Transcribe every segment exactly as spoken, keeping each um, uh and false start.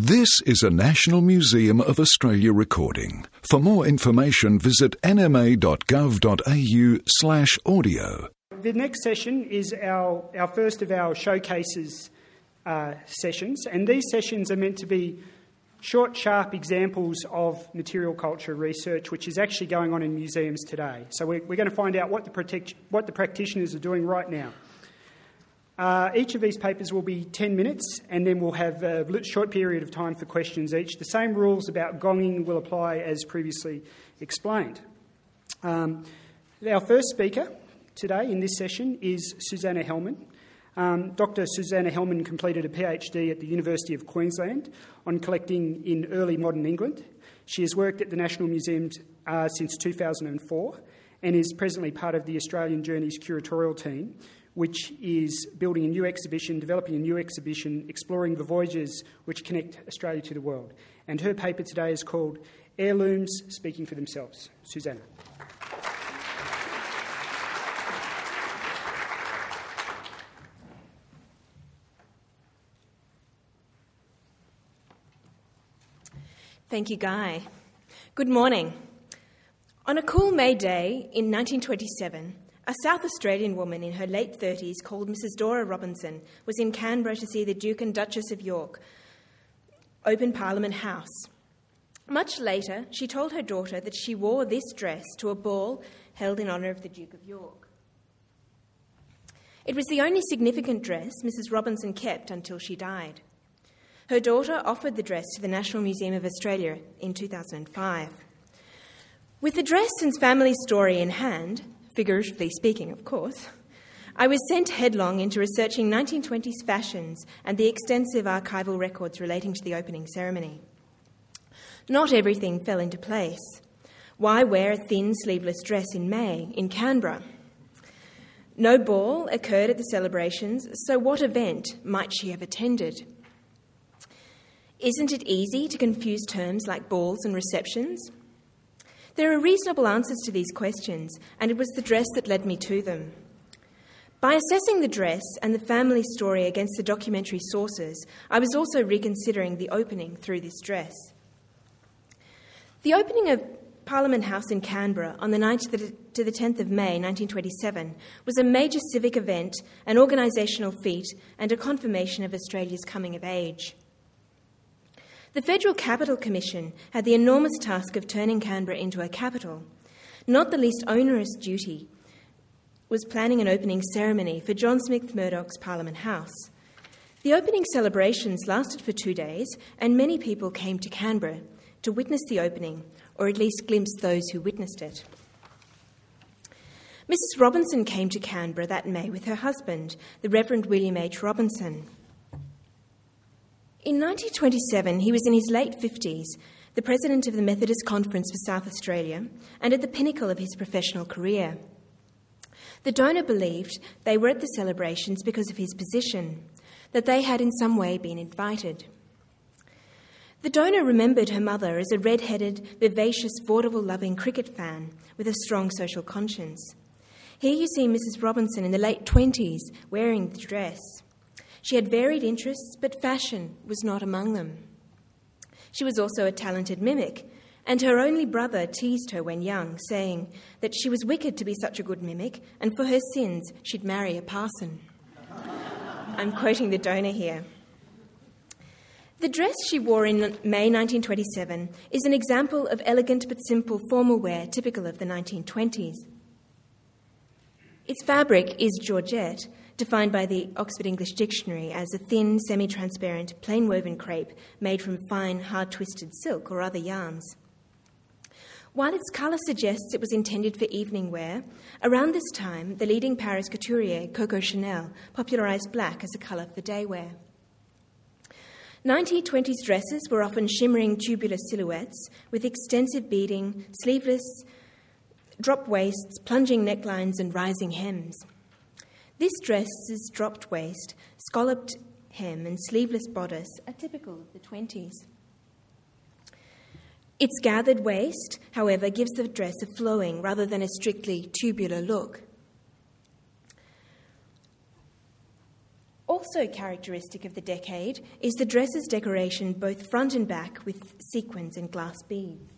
This is a National Museum of Australia recording. For more information, visit nma.gov.au slash audio. The next session is our, our first of our showcases uh, sessions, and these sessions are meant to be short, sharp examples of material culture research which is actually going on in museums today. So we're, we're going to find out what the, protect, what the practitioners are doing right now. Uh, each of these papers will be ten minutes, and then we'll have a short period of time for questions each. The same rules about gonging will apply as previously explained. Um, our first speaker today in this session is Susanna Hellman. Um, Doctor Susanna Hellman completed a PhD at the University of Queensland on collecting in early modern England. She has worked at the National Museums uh, since two thousand four and is presently part of the Australian Journeys curatorial team, which is building a new exhibition, developing a new exhibition, exploring the voyages which connect Australia to the world. And her paper today is called Heirlooms Speaking for Themselves. Susanna. Thank you, Guy. Good morning. On a cool May day in nineteen twenty-seven, a South Australian woman in her late thirties called Missus Dora Robinson was in Canberra to see the Duke and Duchess of York open Parliament House. Much later, she told her daughter that she wore this dress to a ball held in honour of the Duke of York. It was the only significant dress Missus Robinson kept until she died. Her daughter offered the dress to the National Museum of Australia in two thousand five. With the dress and family story in hand, figuratively speaking, of course, I was sent headlong into researching nineteen twenties fashions and the extensive archival records relating to the opening ceremony. Not everything fell into place. Why wear a thin sleeveless dress in May in Canberra? No ball occurred at the celebrations, so what event might she have attended? Isn't it easy to confuse terms like balls and receptions? There are reasonable answers to these questions, and it was the dress that led me to them. By assessing the dress and the family story against the documentary sources, I was also reconsidering the opening through this dress. The opening of Parliament House in Canberra on the ninth to the tenth of May nineteen twenty-seven was a major civic event, an organisational feat, and a confirmation of Australia's coming of age. The Federal Capital Commission had the enormous task of turning Canberra into a capital. Not the least onerous duty was planning an opening ceremony for John Smith Murdoch's Parliament House. The opening celebrations lasted for two days, and many people came to Canberra to witness the opening, or at least glimpse those who witnessed it. Missus Robinson came to Canberra that May with her husband, the Reverend William H. Robinson. In nineteen twenty-seven, he was in his late fifties, the president of the Methodist Conference for South Australia, and at the pinnacle of his professional career. The donor believed they were at the celebrations because of his position, that they had in some way been invited. The donor remembered her mother as a red-headed, vivacious, vaudeville-loving cricket fan with a strong social conscience. Here you see Missus Robinson in the late twenties wearing the dress. She had varied interests, but fashion was not among them. She was also a talented mimic, and her only brother teased her when young, saying that she was wicked to be such a good mimic, and for her sins she'd marry a parson. I'm quoting the donor here. The dress she wore in May nineteen twenty-seven is an example of elegant but simple formal wear typical of the nineteen twenties. Its fabric is georgette, defined by the Oxford English Dictionary as a thin, semi-transparent, plain-woven crepe made from fine, hard-twisted silk or other yarns. While its colour suggests it was intended for evening wear, around this time, the leading Paris couturier, Coco Chanel, popularised black as a colour for day wear. nineteen twenties dresses were often shimmering tubular silhouettes with extensive beading, sleeveless, drop waists, plunging necklines and rising hems. This dress's dropped waist, scalloped hem and sleeveless bodice are typical of the twenties. Its gathered waist, however, gives the dress a flowing rather than a strictly tubular look. Also characteristic of the decade is the dress's decoration both front and back with sequins and glass beads.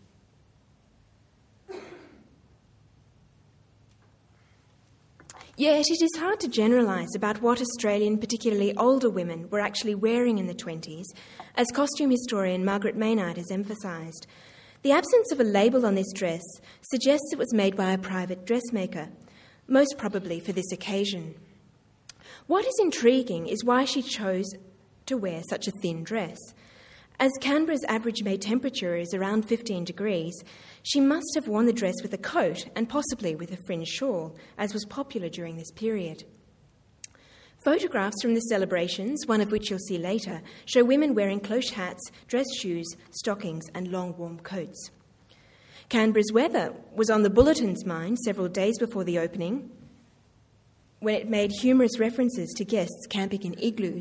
Yet it is hard to generalise about what Australian, particularly older women, were actually wearing in the twenties, as costume historian Margaret Maynard has emphasised. The absence of a label on this dress suggests it was made by a private dressmaker, most probably for this occasion. What is intriguing is why she chose to wear such a thin dress. As Canberra's average May temperature is around fifteen degrees, she must have worn the dress with a coat and possibly with a fringe shawl, as was popular during this period. Photographs from the celebrations, one of which you'll see later, show women wearing cloche hats, dress shoes, stockings and long warm coats. Canberra's weather was on the Bulletin's mind several days before the opening, when it made humorous references to guests camping in igloos.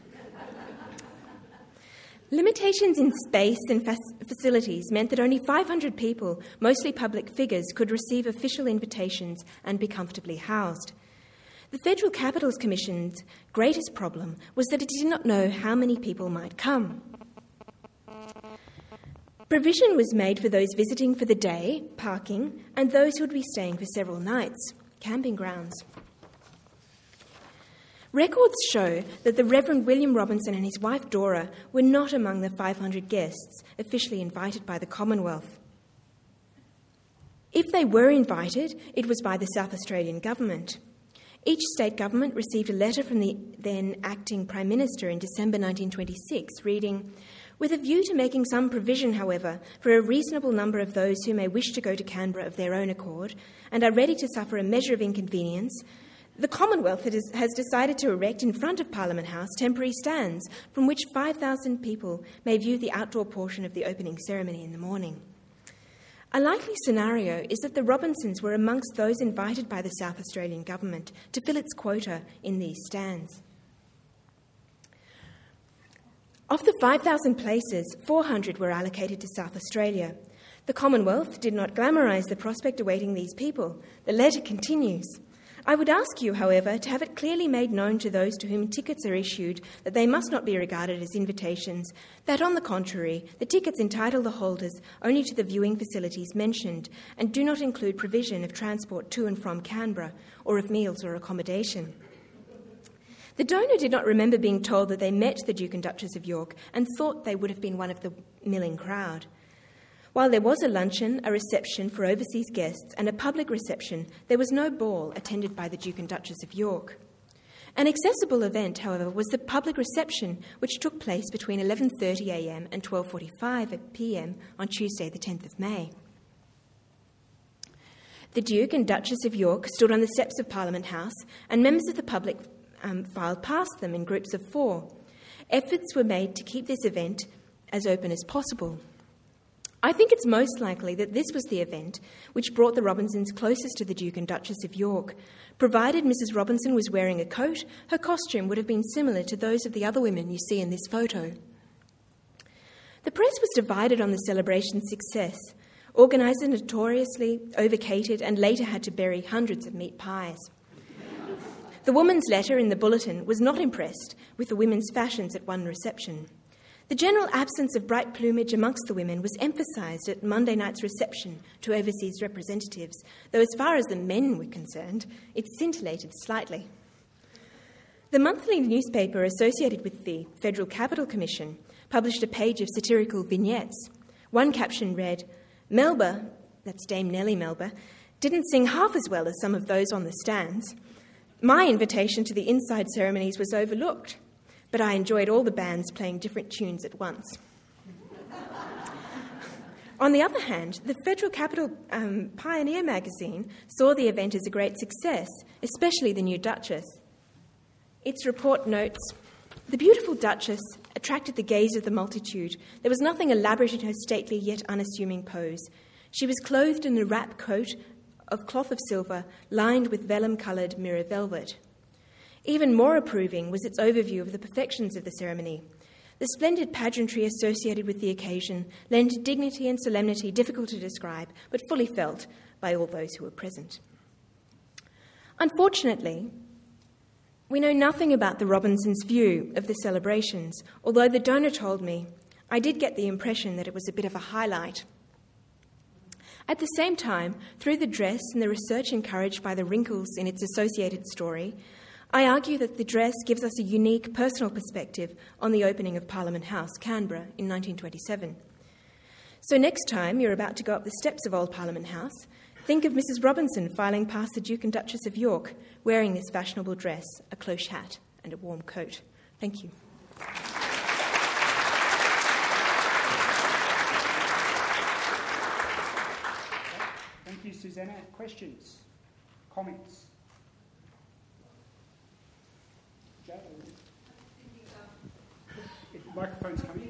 Limitations in space and fac- facilities meant that only five hundred people, mostly public figures, could receive official invitations and be comfortably housed. The Federal Capitals Commission's greatest problem was that it did not know how many people might come. Provision was made for those visiting for the day, parking, and those who would be staying for several nights, camping grounds. Records show that the Reverend William Robinson and his wife Dora were not among the five hundred guests officially invited by the Commonwealth. If they were invited, it was by the South Australian government. Each state government received a letter from the then acting Prime Minister in December nineteen twenty-six reading, "With a view to making some provision, however, for a reasonable number of those who may wish to go to Canberra of their own accord and are ready to suffer a measure of inconvenience, the Commonwealth has decided to erect in front of Parliament House temporary stands from which five thousand people may view the outdoor portion of the opening ceremony in the morning." A likely scenario is that the Robinsons were amongst those invited by the South Australian government to fill its quota in these stands. Of the five thousand places, four hundred were allocated to South Australia. The Commonwealth did not glamorise the prospect awaiting these people. The letter continues. "I would ask you, however, to have it clearly made known to those to whom tickets are issued that they must not be regarded as invitations, that, on the contrary, the tickets entitle the holders only to the viewing facilities mentioned and do not include provision of transport to and from Canberra or of meals or accommodation." The donor did not remember being told that they met the Duke and Duchess of York and thought they would have been one of the milling crowd. While there was a luncheon, a reception for overseas guests, and a public reception, there was no ball attended by the Duke and Duchess of York. An accessible event, however, was the public reception, which took place between eleven thirty a m and twelve forty-five p m on Tuesday, the tenth of May. The Duke and Duchess of York stood on the steps of Parliament House, and members of the public um, filed past them in groups of four. Efforts were made to keep this event as open as possible. I think it's most likely that this was the event which brought the Robinsons closest to the Duke and Duchess of York. Provided Missus Robinson was wearing a coat, her costume would have been similar to those of the other women you see in this photo. The press was divided on the celebration's success. Organisers notoriously overcatered and later had to bury hundreds of meat pies. The woman's letter in the Bulletin was not impressed with the women's fashions at one reception. The general absence of bright plumage amongst the women was emphasised at Monday night's reception to overseas representatives, though as far as the men were concerned, it scintillated slightly. The monthly newspaper associated with the Federal Capital Commission published a page of satirical vignettes. One caption read, "Melba," that's Dame Nellie Melba, "didn't sing half as well as some of those on the stands. My invitation to the inside ceremonies was overlooked, but I enjoyed all the bands playing different tunes at once." On the other hand, the Federal Capital um, Pioneer magazine saw the event as a great success, especially the new Duchess. Its report notes, "The beautiful Duchess attracted the gaze of the multitude. There was nothing elaborate in her stately yet unassuming pose. She was clothed in a wrap coat of cloth of silver, lined with vellum-coloured mirror velvet." Even more approving was its overview of the perfections of the ceremony. The splendid pageantry associated with the occasion lent a dignity and solemnity difficult to describe, but fully felt by all those who were present. Unfortunately, We know nothing about the Robinsons' view of the celebrations, although the donor told me I did get the impression that it was a bit of a highlight. At the same time, through the dress and the research encouraged by the wrinkles in its associated story, I argue that the dress gives us a unique personal perspective on the opening of Parliament House, Canberra, in nineteen twenty-seven. So next time you're about to go up the steps of Old Parliament House, think of Missus Robinson filing past the Duke and Duchess of York, wearing this fashionable dress, a cloche hat and a warm coat. Thank you. Thank you, Susanna. Questions? Comments? Joe? If the microphone's coming.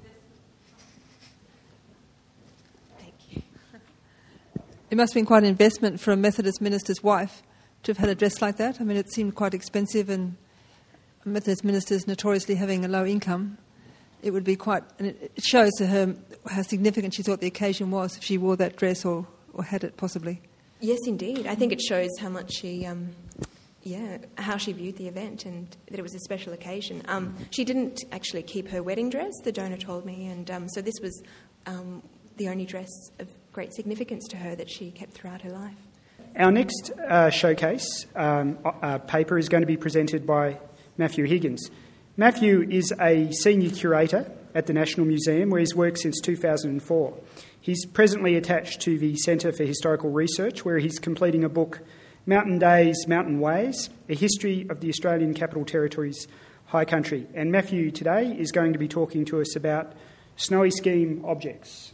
Thank you. It must have been quite an investment for a Methodist minister's wife to have had a dress like that. I mean, it seemed quite expensive, and Methodist ministers notoriously having a low income. It would be quite, and it shows to her how significant she thought the occasion was if she wore that dress or, or had it possibly. Yes, indeed. I think it shows how much she, um, yeah, how she viewed the event and that it was a special occasion. Um, she didn't actually keep her wedding dress, the donor told me, and um, so this was um, the only dress of great significance to her that she kept throughout her life. Our next uh, showcase um, uh, paper is going to be presented by Matthew Higgins. Matthew is a senior curator at the National Museum, where he's worked since two thousand four. He's presently attached to the Centre for Historical Research, where he's completing a book, Mountain Days, Mountain Ways, A History of the Australian Capital Territory's High Country. And Matthew today is going to be talking to us about snowy scheme objects.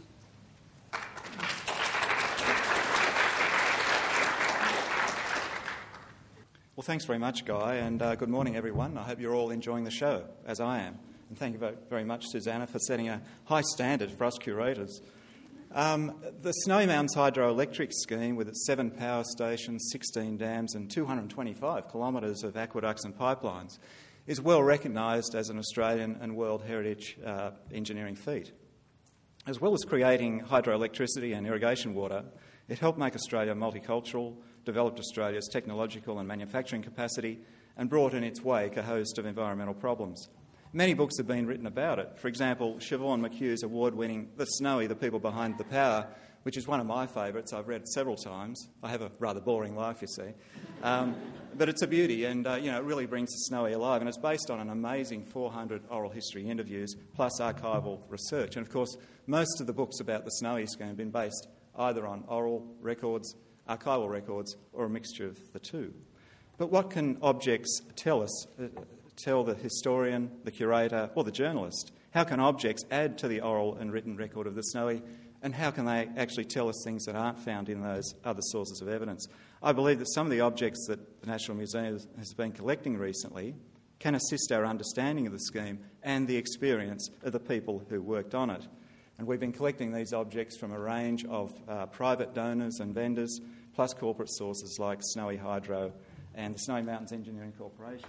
Well, thanks very much, Guy, and uh, good morning, everyone. I hope you're all enjoying the show, as I am. And thank you very much, Susanna, for setting a high standard for us curators. Um, the Snowy Mountains Hydroelectric Scheme, with its seven power stations, sixteen dams and two hundred twenty-five kilometres of aqueducts and pipelines, is well recognised as an Australian and World Heritage uh, engineering feat. As well as creating hydroelectricity and irrigation water, it helped make Australia multicultural, developed Australia's technological and manufacturing capacity, and brought in its wake a host of environmental problems. Many books have been written about it. For example, Siobhan McHugh's award-winning The Snowy, The People Behind the Power, which is one of my favourites. I've read it several times. I have a rather boring life, you see. Um, but it's a beauty, and uh, you know, it really brings the Snowy alive. And it's based on an amazing four hundred oral history interviews plus archival research. And of course, most of the books about the Snowy scheme have been based either on oral records, archival records, or a mixture of the two. But what can objects tell us, uh, tell the historian, the curator, or the journalist? How can objects add to the oral and written record of the Snowy, and how can they actually tell us things that aren't found in those other sources of evidence? I believe that some of the objects that the National Museum has been collecting recently can assist our understanding of the scheme and the experience of the people who worked on it. And we've been collecting these objects from a range of uh, private donors and vendors, plus corporate sources like Snowy Hydro and the Snowy Mountains Engineering Corporation.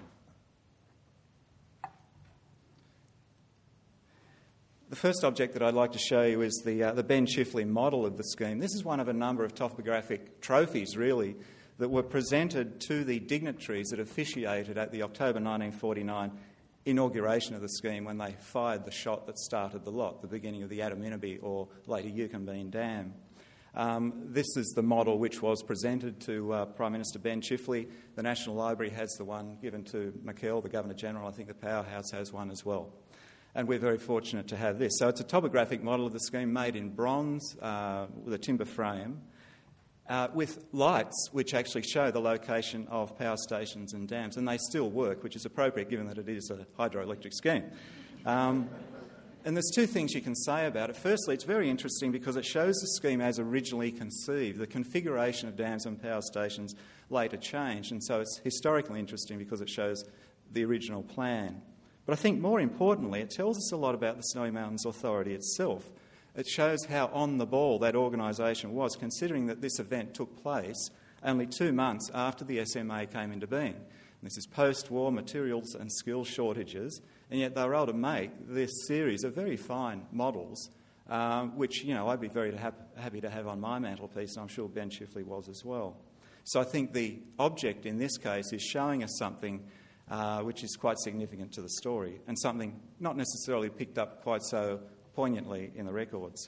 The first object that I'd like to show you is the, uh, the Ben Chifley model of the scheme. This is one of a number of topographic trophies, really, that were presented to the dignitaries that officiated at the October nineteen forty-nine inauguration of the scheme, when they fired the shot that started the lot, the beginning of the Adaminaby or later Yukonbean Dam. Um, this is the model which was presented to uh, Prime Minister Ben Chifley. The National Library has the one given to McKell, the Governor-General. I think the Powerhouse has one as well. And we're very fortunate to have this. So it's a topographic model of the scheme made in bronze uh, with a timber frame, uh, with lights which actually show the location of power stations and dams. And they still work, which is appropriate given that it is a hydroelectric scheme. Um, and there's two things you can say about it. Firstly, it's very interesting because it shows the scheme as originally conceived. The configuration of dams and power stations later changed, and so it's historically interesting because it shows the original plan. But I think more importantly, it tells us a lot about the Snowy Mountains Authority itself. It shows how on the ball that organisation was, considering that this event took place only two months after the S M A came into being. And this is post-war materials and skills shortages, and yet they were able to make this series of very fine models, um, which, you know, I'd be very ha- happy to have on my mantelpiece, and I'm sure Ben Chifley was as well. So I think the object in this case is showing us something uh, which is quite significant to the story and something not necessarily picked up quite so poignantly in the records.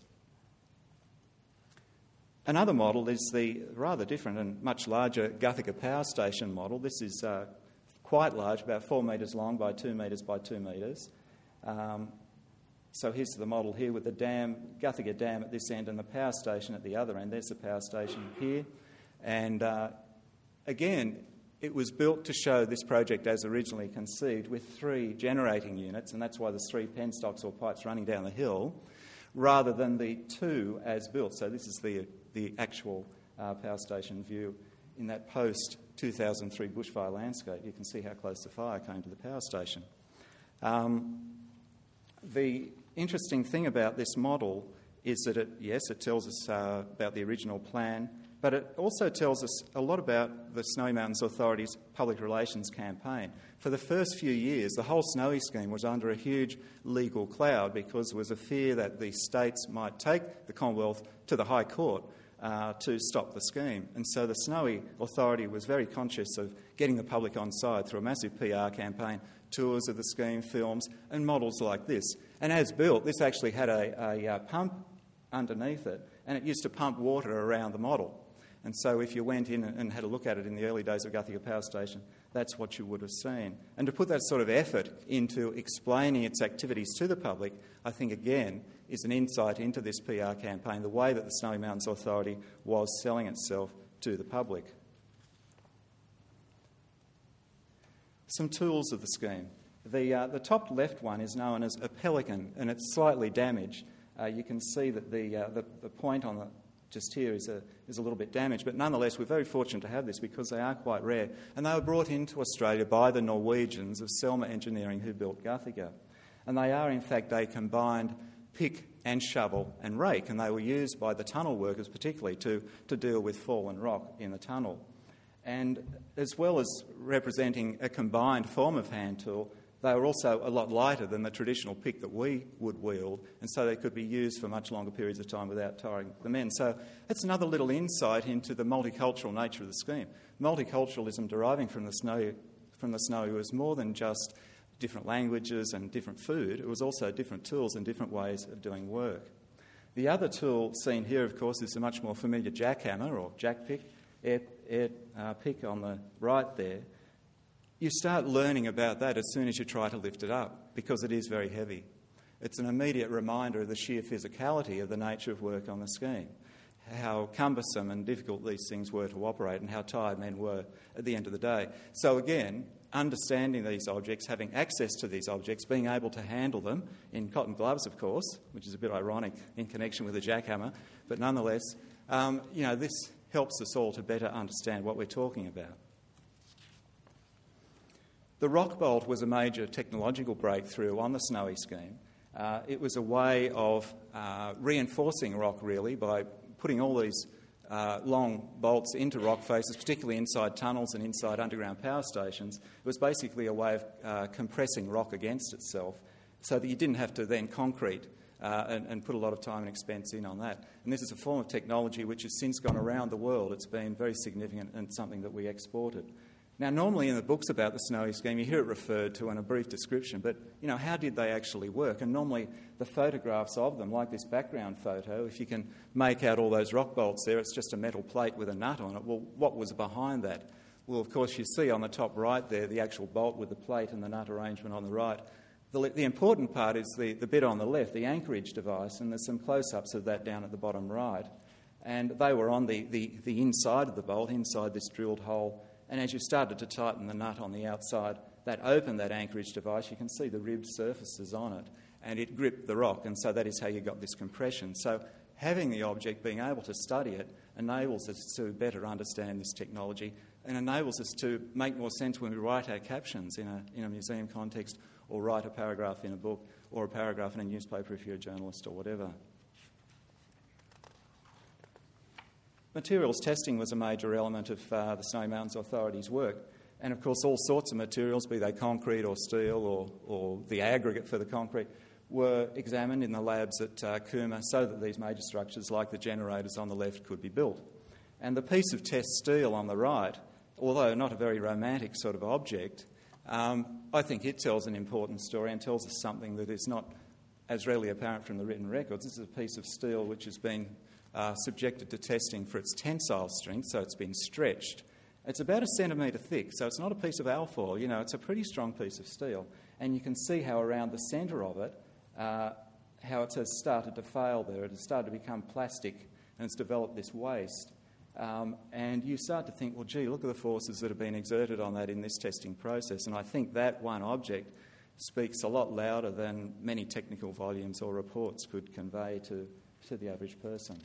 Another model is the rather different and much larger Guthicka Power Station model. This is uh, quite large, about four metres long by two metres by two metres. Um, so here's the model here with the dam, Guthicka Dam at this end and the power station at the other end. There's the power station here. And uh, again, it was built to show this project as originally conceived with three generating units, and that's why there's three penstocks or pipes running down the hill, rather than the two as built. So this is the, the actual uh, power station view in that post two thousand three bushfire landscape. You can see how close the fire came to the power station. Um, the interesting thing about this model is that it, yes, it tells us uh, about the original plan, but it also tells us a lot about the Snowy Mountains Authority's public relations campaign. For the first few years, the whole Snowy scheme was under a huge legal cloud because there was a fear that the states might take the Commonwealth to the High Court uh, to stop the scheme. And so the Snowy Authority was very conscious of getting the public on side through a massive P R campaign, tours of the scheme, films, and models like this. And as built, this actually had a, a, a pump underneath it, and it used to pump water around the model. And so if you went in and had a look at it in the early days of Guthicka Power Station, that's what you would have seen. And to put that sort of effort into explaining its activities to the public, I think, again, is an insight into this P R campaign, the way that the Snowy Mountains Authority was selling itself to the public. Some tools of the scheme. The, uh, the top left one is known as a pelican, and it's slightly damaged. Uh, you can see that the, uh, the, the point on the just here is a, is a little bit damaged, but nonetheless we're very fortunate to have this because they are quite rare, and they were brought into Australia by the Norwegians of Selma Engineering who built Guthicka. And they are in fact a combined pick and shovel and rake, and they were used by the tunnel workers particularly to, to deal with fallen rock in the tunnel. And as well as representing a combined form of hand tool, they were also a lot lighter than the traditional pick that we would wield, and so they could be used for much longer periods of time without tiring the men. So that's another little insight into the multicultural nature of the scheme. Multiculturalism deriving from the Snowy, from the Snowy was more than just different languages and different food. It was also different tools and different ways of doing work. The other tool seen here, of course, is a much more familiar jackhammer or jack pick, air, air uh, pick on the right there. You start learning about that as soon as you try to lift it up because it is very heavy. It's an immediate reminder of the sheer physicality of the nature of work on the scheme, how cumbersome and difficult these things were to operate and how tired men were at the end of the day. So again, understanding these objects, having access to these objects, being able to handle them in cotton gloves, of course, which is a bit ironic in connection with a jackhammer, but nonetheless, um, you know, this helps us all to better understand what we're talking about. The rock bolt was a major technological breakthrough on the Snowy scheme. Uh, it was a way of uh, reinforcing rock, really, by putting all these uh, long bolts into rock faces, particularly inside tunnels and inside underground power stations. It was basically a way of uh, compressing rock against itself so that you didn't have to then concrete uh, and, and put a lot of time and expense in on that. And this is a form of technology which has since gone around the world. It's been very significant and something that we exported. Now, normally in the books about the Snowy scheme, you hear it referred to in a brief description, but, you know, how did they actually work? And normally the photographs of them, like this background photo, if you can make out all those rock bolts there, it's just a metal plate with a nut on it. Well, what was behind that? Well, of course, you see on the top right there the actual bolt with the plate and the nut arrangement on the right. The, the important part is the, the bit on the left, the anchorage device, and there's some close-ups of that down at the bottom right. And they were on the, the, the inside of the bolt, inside this drilled hole. And as you started to tighten the nut on the outside, that opened that anchorage device. You can see the ribbed surfaces on it, and it gripped the rock, and so that is how you got this compression. So having the object, being able to study it, enables us to better understand this technology and enables us to make more sense when we write our captions in a, in a museum context or write a paragraph in a book or a paragraph in a newspaper if you're a journalist or whatever. Materials testing was a major element of uh, the Snowy Mountains Authority's work. And of course, all sorts of materials, be they concrete or steel or, or the aggregate for the concrete, were examined in the labs at uh, Cooma so that these major structures, like the generators on the left, could be built. And the piece of test steel on the right, although not a very romantic sort of object, Um, I think it tells an important story and tells us something that is not as readily apparent from the written records. This is a piece of steel which has been uh, subjected to testing for its tensile strength, so it's been stretched. It's about a centimetre thick, so it's not a piece of alfoil. You know, it's a pretty strong piece of steel. And you can see how around the centre of it, uh, how it has started to fail there. It has started to become plastic and it's developed this waste. Um, and you start to think, well, gee, look at the forces that have been exerted on that in this testing process. And I think that one object speaks a lot louder than many technical volumes or reports could convey to, to the average person.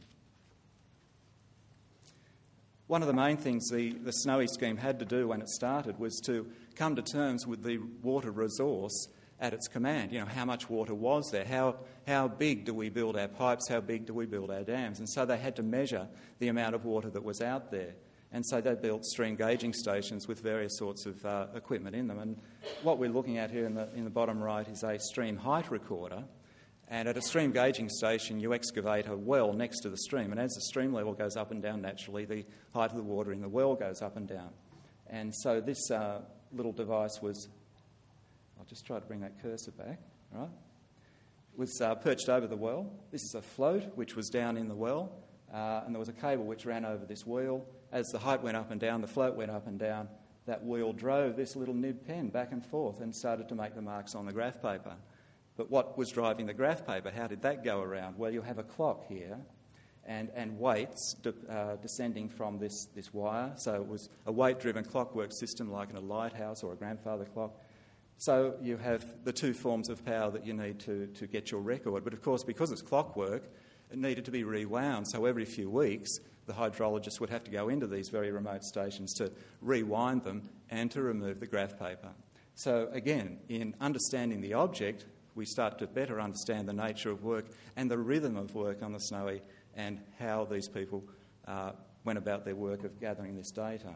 One of the main things the, the Snowy scheme had to do when it started was to come to terms with the water resource at its command. You know, how much water was there? How, how big do we build our pipes? How big do we build our dams? And so they had to measure the amount of water that was out there. And so they built stream gauging stations with various sorts of uh, equipment in them. And what we're looking at here in the, in the bottom right is a stream height recorder. And at a stream gauging station, you excavate a well next to the stream. And as the stream level goes up and down naturally, the height of the water in the well goes up and down. And so this uh, little device was, I'll just try to bring that cursor back, right? Was uh, perched over the well. This is a float which was down in the well. Uh, and there was a cable which ran over this wheel. As the height went up and down, the float went up and down. That wheel drove this little nib pen back and forth and started to make the marks on the graph paper. But what was driving the graph paper? How did that go around? Well, you have a clock here and, and weights de- uh, descending from this, this wire. So it was a weight-driven clockwork system like in a lighthouse or a grandfather clock. So you have the two forms of power that you need to, to get your record. But of course, because it's clockwork, it needed to be rewound. So every few weeks, the hydrologist would have to go into these very remote stations to rewind them and to remove the graph paper. So again, in understanding the object, we start to better understand the nature of work and the rhythm of work on the Snowy and how these people uh, went about their work of gathering this data.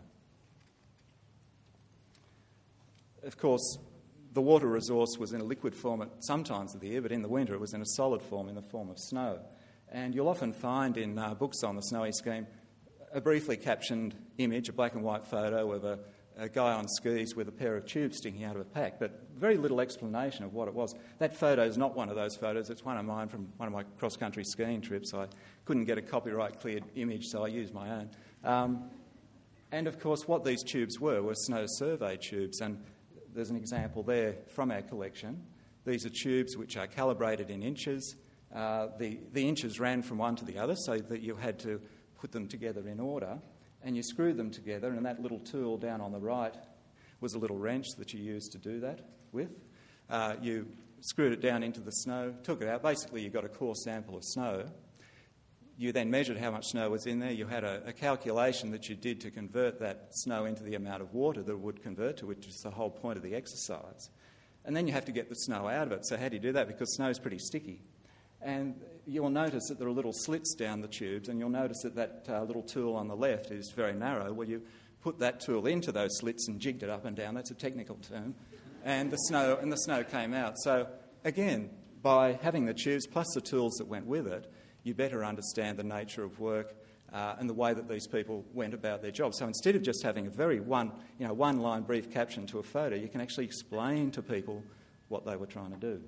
Of course, the water resource was in a liquid form at some times of the year, but in the winter it was in a solid form in the form of snow. And you'll often find in uh, books on the Snowy scheme a briefly captioned image, a black and white photo of a a guy on skis with a pair of tubes sticking out of a pack, but very little explanation of what it was. That photo is not one of those photos. It's one of mine from one of my cross-country skiing trips. I couldn't get a copyright-cleared image, so I used my own. Um, and, of course, what these tubes were were snow survey tubes, and there's an example there from our collection. These are tubes which are calibrated in inches. Uh, the, the inches ran from one to the other so that you had to put them together in order. And you screw them together, and that little tool down on the right was a little wrench that you used to do that with. Uh, you screwed it down into the snow, took it out. Basically, you got a core sample of snow. You then measured how much snow was in there. You had a, a calculation that you did to convert that snow into the amount of water that it would convert to, which is the whole point of the exercise. And then you have to get the snow out of it. So how do you do that? Because snow is pretty sticky. And you'll notice that there are little slits down the tubes, and you'll notice that that uh, little tool on the left is very narrow. Well, you put that tool into those slits and jigged it up and down. That's a technical term. And the snow and the snow came out. So, again, by having the tubes plus the tools that went with it, you better understand the nature of work uh, and the way that these people went about their job. So instead of just having a very one, you know, one-line brief caption to a photo, you can actually explain to people what they were trying to do.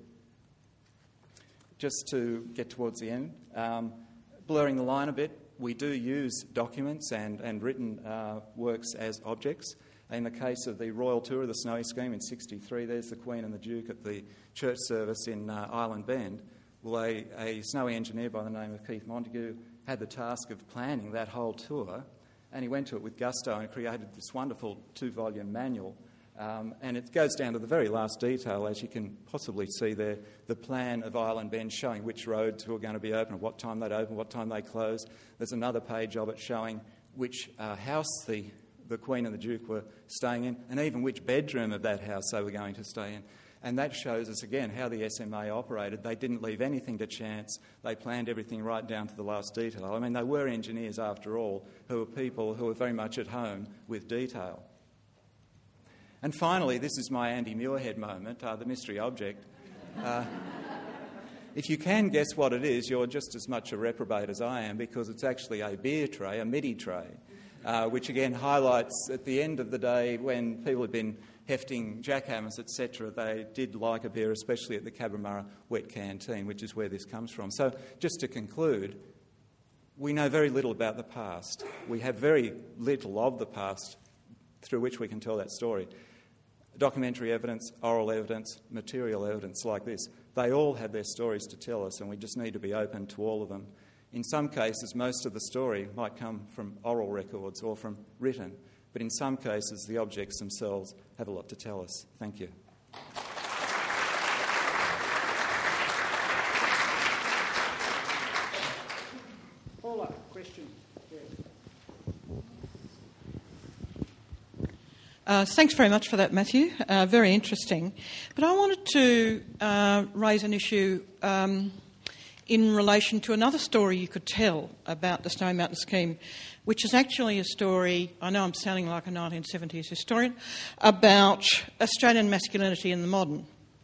Just to get towards the end, um, blurring the line a bit, we do use documents and, and written uh, works as objects. In the case of the Royal Tour of the Snowy scheme in sixty-three, there's the Queen and the Duke at the church service in uh, Island Bend. Well, a, a Snowy engineer by the name of Keith Montague had the task of planning that whole tour, and he went to it with gusto and created this wonderful two-volume manual. Um, and it goes down to the very last detail, as you can possibly see there, the plan of Island Bend showing which roads were going to be open, what time they'd open, what time they close. There's another page of it showing which uh, house the, the Queen and the Duke were staying in, and even which bedroom of that house they were going to stay in. And that shows us, again, how the S M A operated. They didn't leave anything to chance. They planned everything right down to the last detail. I mean, they were engineers, after all, who were people who were very much at home with detail. And finally, this is my Andy Muirhead moment, uh, the mystery object. Uh, if you can guess what it is, you're just as much a reprobate as I am, because it's actually a beer tray, a midi tray, uh, which again highlights at the end of the day when people had been hefting jackhammers, et cetera, they did like a beer, especially at the Cabramatta Wet Canteen, which is where this comes from. So just to conclude, we know very little about the past. We have very little of the past through which we can tell that story. Documentary evidence, oral evidence, material evidence like this, they all have their stories to tell us, and we just need to be open to all of them. In some cases, most of the story might come from oral records or from written, but in some cases, the objects themselves have a lot to tell us. Thank you. Paula, question. Uh, thanks very much for that, Matthew. Uh, very interesting. But I wanted to uh, raise an issue um, in relation to another story you could tell about the Snowy Mountain Scheme, which is actually a story, I know I'm sounding like a nineteen seventies historian, about Australian masculinity in the modern.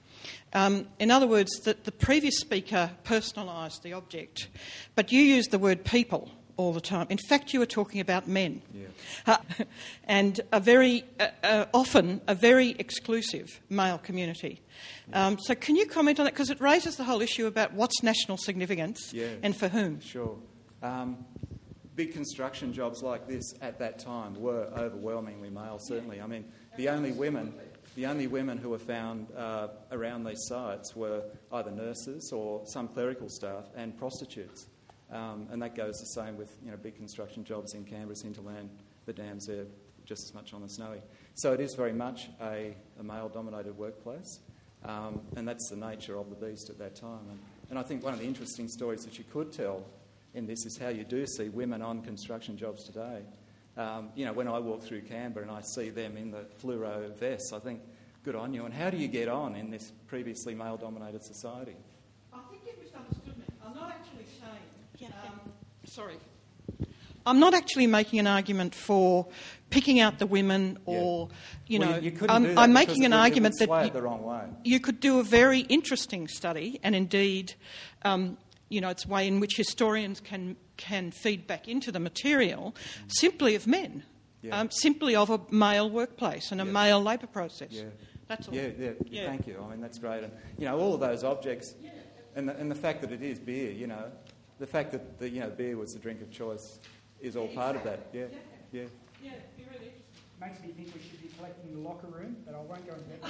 Um, in other words, that the previous speaker personalised the object, but you used the word people all the time. In fact, you were talking about men. Yeah. Uh, and a very, uh, uh, often, a very exclusive male community. Yeah. Um, so can you comment on that? Because it raises the whole issue about what's national significance yeah. and for whom. Sure. Um, big construction jobs like this at that time were overwhelmingly male, certainly. I mean, the only women... The only women who were found uh, around these sites were either nurses or some clerical staff and prostitutes. Um, and that goes the same with you know, big construction jobs in Canberra's hinterland, the dams there, just as much on the Snowy. So it is very much a, a male-dominated workplace, um, and that's the nature of the beast at that time. And, and I think one of the interesting stories that you could tell in this is how you do see women on construction jobs today. Um, you know, when I walk through Canberra and I see them in the fluoro vests, I think, good on you. And how do you get on in this previously male-dominated society? I think you've misunderstood me. I'm not actually saying... Um, sorry. I'm not actually making an argument for picking out the women or, yeah. you well, know... You, you couldn't I'm, do that I'm making an it would, argument it would that... You, you, the wrong way. You could do a very interesting study, and indeed... Um, you know, it's a way in which historians can can feed back into the material mm. simply of men, yeah. um, simply of a male workplace and a yeah. male labour process. Yeah. That's all. Yeah, yeah, yeah, thank you. I mean, that's great. And, you know, all of those objects, yeah. and, the, and the fact that it is beer, you know, the fact that, the, you know, beer was the drink of choice is all yeah, part exactly. of that. Yeah, yeah. Yeah, yeah you're really interesting. Makes me think we should be collecting the locker room, but I won't go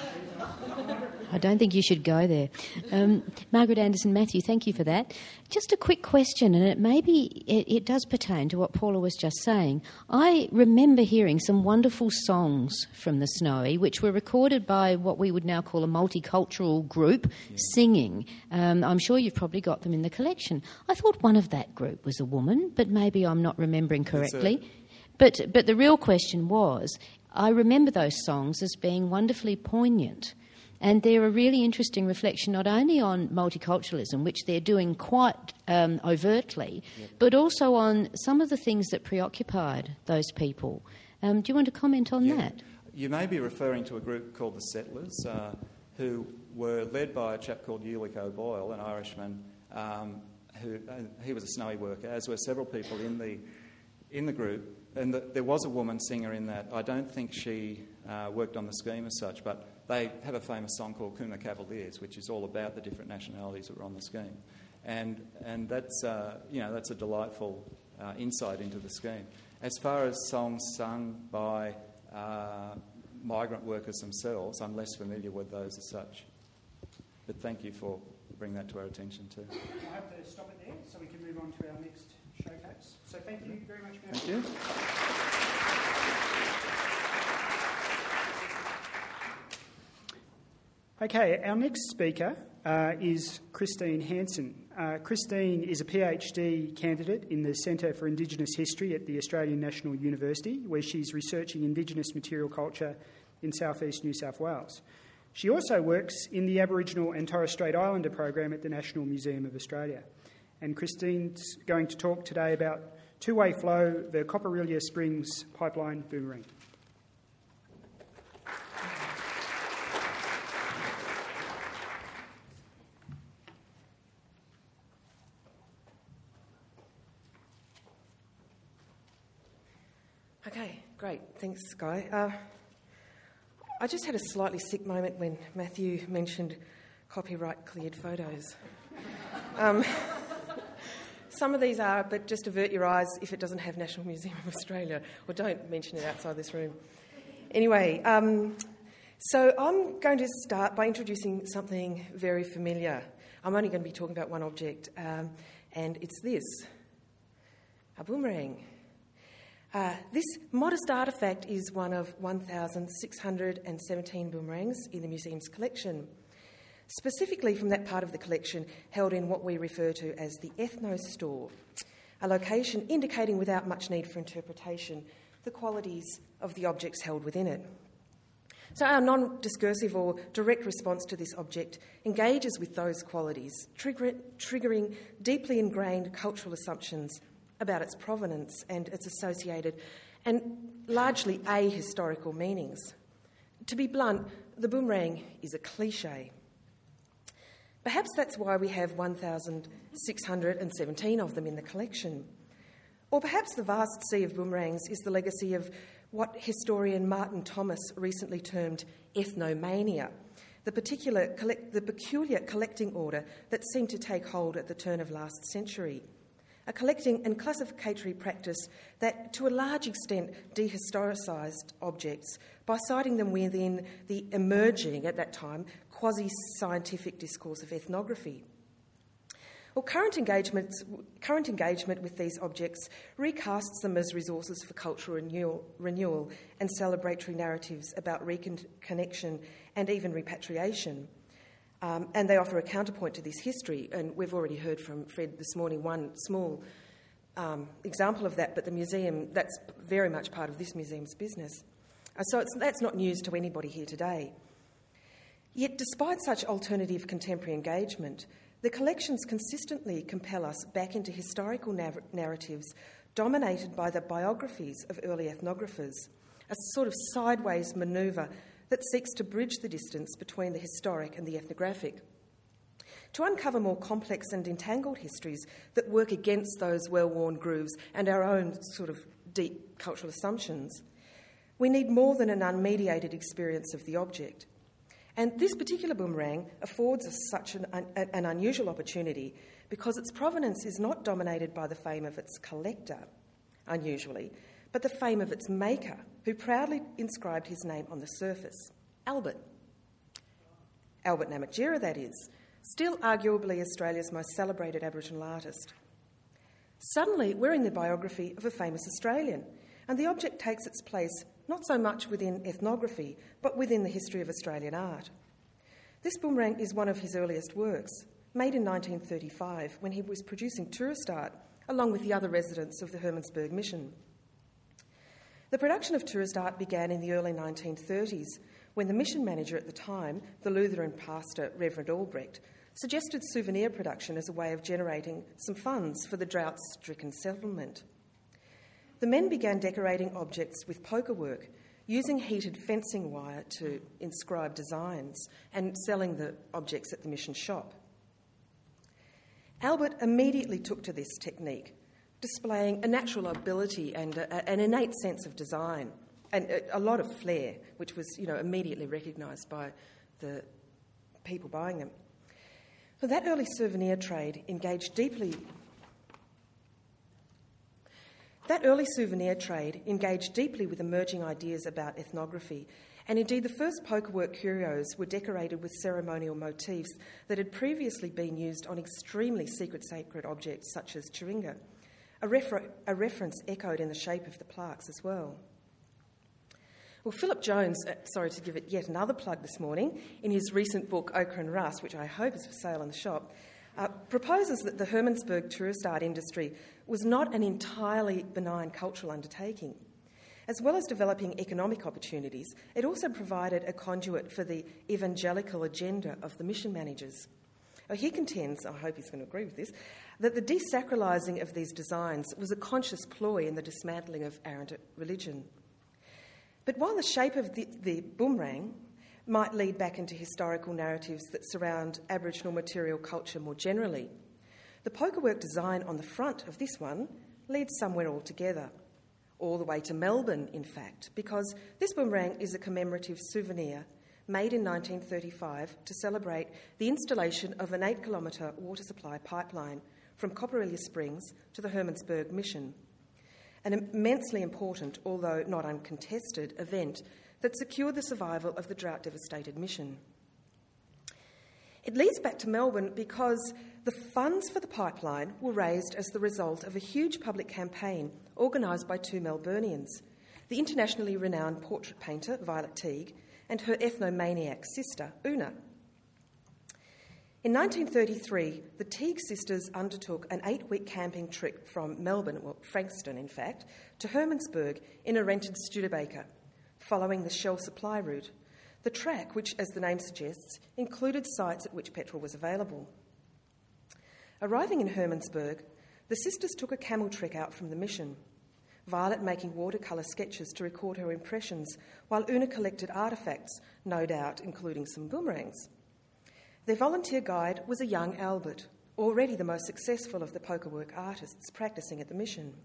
into that. I don't think you should go there. Um, Margaret Anderson, Matthew, thank you for that. Just a quick question, and it maybe it, it does pertain to what Paula was just saying. I remember hearing some wonderful songs from the Snowy, which were recorded by what we would now call a multicultural group yeah. singing. Um, I'm sure you've probably got them in the collection. I thought one of that group was a woman, but maybe I'm not remembering correctly. But but the real question was, I remember those songs as being wonderfully poignant, and they're a really interesting reflection not only on multiculturalism, which they're doing quite um, overtly, yep. but also on some of the things that preoccupied those people. Um, do you want to comment on yeah. that? You may be referring to a group called the Settlers, uh, who were led by a chap called Ulick O'Boyle, an Irishman, um, who uh, he was a Snowy worker, as were several people in the in the group. And the, there was a woman singer in that. I don't think she uh, worked on the scheme as such, but they have a famous song called Cooma Cavaliers, which is all about the different nationalities that were on the scheme. And and that's, uh, you know, that's a delightful uh, insight into the scheme. As far as songs sung by uh, migrant workers themselves, I'm less familiar with those as such. But thank you for bringing that to our attention too. I have to stop it there so we can move on to our next showcase. So thank you very much, Mary. Thank you. Okay, our next speaker uh, is Christine Hanson. Uh, Christine is a PhD candidate in the Centre for Indigenous History at the Australian National University, where she's researching Indigenous material culture in southeast New South Wales. She also works in the Aboriginal and Torres Strait Islander program at the National Museum of Australia. And Christine's going to talk today about two-way flow, the Copperelia Springs pipeline boomerang. Okay, great. Thanks, Guy. Uh, I just had a slightly sick moment when Matthew mentioned copyright-cleared photos. Um, some of these are, but just avert your eyes if it doesn't have National Museum of Australia, or don't mention it outside this room. Anyway, um, so I'm going to start by introducing something very familiar. I'm only going to be talking about one object, um, and it's this, a boomerang. Uh, this modest artefact is one of one thousand six hundred seventeen boomerangs in the museum's collection, specifically from that part of the collection held in what we refer to as the Ethno Store, a location indicating without much need for interpretation the qualities of the objects held within it. So our non-discursive or direct response to this object engages with those qualities, trigger, triggering deeply ingrained cultural assumptions about its provenance and its associated and largely ahistorical meanings. To be blunt, the boomerang is a cliche. Perhaps that's why we have one thousand six hundred seventeen of them in the collection. Or perhaps the vast sea of boomerangs is the legacy of what historian Martin Thomas recently termed ethnomania, the, particular collect, the peculiar collecting order that seemed to take hold at the turn of last century. A collecting and classificatory practice that, to a large extent, dehistoricised objects by citing them within the emerging, at that time, quasi-scientific discourse of ethnography. Well, current, engagements, current engagement with these objects recasts them as resources for cultural renewal, renewal and celebratory narratives about reconnection and even repatriation. Um, and they offer a counterpoint to this history, and we've already heard from Fred this morning one small um, example of that, but the museum, that's very much part of this museum's business. Uh, so it's, that's not news to anybody here today. Yet despite such alternative contemporary engagement, the collections consistently compel us back into historical nav- narratives dominated by the biographies of early ethnographers, a sort of sideways manoeuvre that seeks to bridge the distance between the historic and the ethnographic. To uncover more complex and entangled histories that work against those well-worn grooves and our own sort of deep cultural assumptions, we need more than an unmediated experience of the object. And this particular boomerang affords us such an, an, an unusual opportunity because its provenance is not dominated by the fame of its collector, unusually, but the fame of its maker, who proudly inscribed his name on the surface, Albert. Albert Namatjira, that is, still arguably Australia's most celebrated Aboriginal artist. Suddenly, we're in the biography of a famous Australian, and the object takes its place not so much within ethnography, but within the history of Australian art. This boomerang is one of his earliest works, made in nineteen thirty-five, when he was producing tourist art, along with the other residents of the Hermannsburg Mission. The production of tourist art began in the early nineteen thirties, when the mission manager at the time, the Lutheran pastor Reverend Albrecht, suggested souvenir production as a way of generating some funds for the drought-stricken settlement. The men began decorating objects with poker work, using heated fencing wire to inscribe designs and selling the objects at the mission shop. Albert immediately took to this technique, displaying a natural ability and a, an innate sense of design and a, a lot of flair, which was, you know, immediately recognised by the people buying them. So that early souvenir trade engaged deeply That early souvenir trade engaged deeply with emerging ideas about ethnography, and indeed the first pokerwork curios were decorated with ceremonial motifs that had previously been used on extremely secret sacred objects such as chiringa, a, refer- a reference echoed in the shape of the plaques as well. Well, Philip Jones, uh, sorry to give it yet another plug this morning, in his recent book Ochre and Rust, which I hope is for sale in the shop, Uh, proposes that the Hermannsburg tourist art industry was not an entirely benign cultural undertaking. As well as developing economic opportunities, it also provided a conduit for the evangelical agenda of the mission managers. Uh, he contends, I hope he's going to agree with this, that the desacralising of these designs was a conscious ploy in the dismantling of errant religion. But while the shape of the, the boomerang might lead back into historical narratives that surround Aboriginal material culture more generally, the pokerwork design on the front of this one leads somewhere altogether. all the way to Melbourne, in fact, because this boomerang is a commemorative souvenir made in nineteen thirty-five to celebrate the installation of an eight kilometre water supply pipeline from Copperelia Springs to the Hermannsburg Mission, an immensely important, although not uncontested, event that secured the survival of the drought-devastated mission. It leads back to Melbourne because the funds for the pipeline were raised as the result of a huge public campaign organised by two Melburnians, the internationally renowned portrait painter Violet Teague and her ethnomaniac sister, Una. In nineteen thirty-three, the Teague sisters undertook an eight-week camping trip from Melbourne, well, Frankston in fact, to Hermannsburg in a rented Studebaker, following the Shell supply route. The track, which, as the name suggests, included sites at which petrol was available. Arriving in Hermannsburg, the sisters took a camel trek out from the mission, Violet making watercolour sketches to record her impressions, while Una collected artefacts, no doubt including some boomerangs. Their volunteer guide was a young Albert, already the most successful of the pokerwork artists practising at the mission.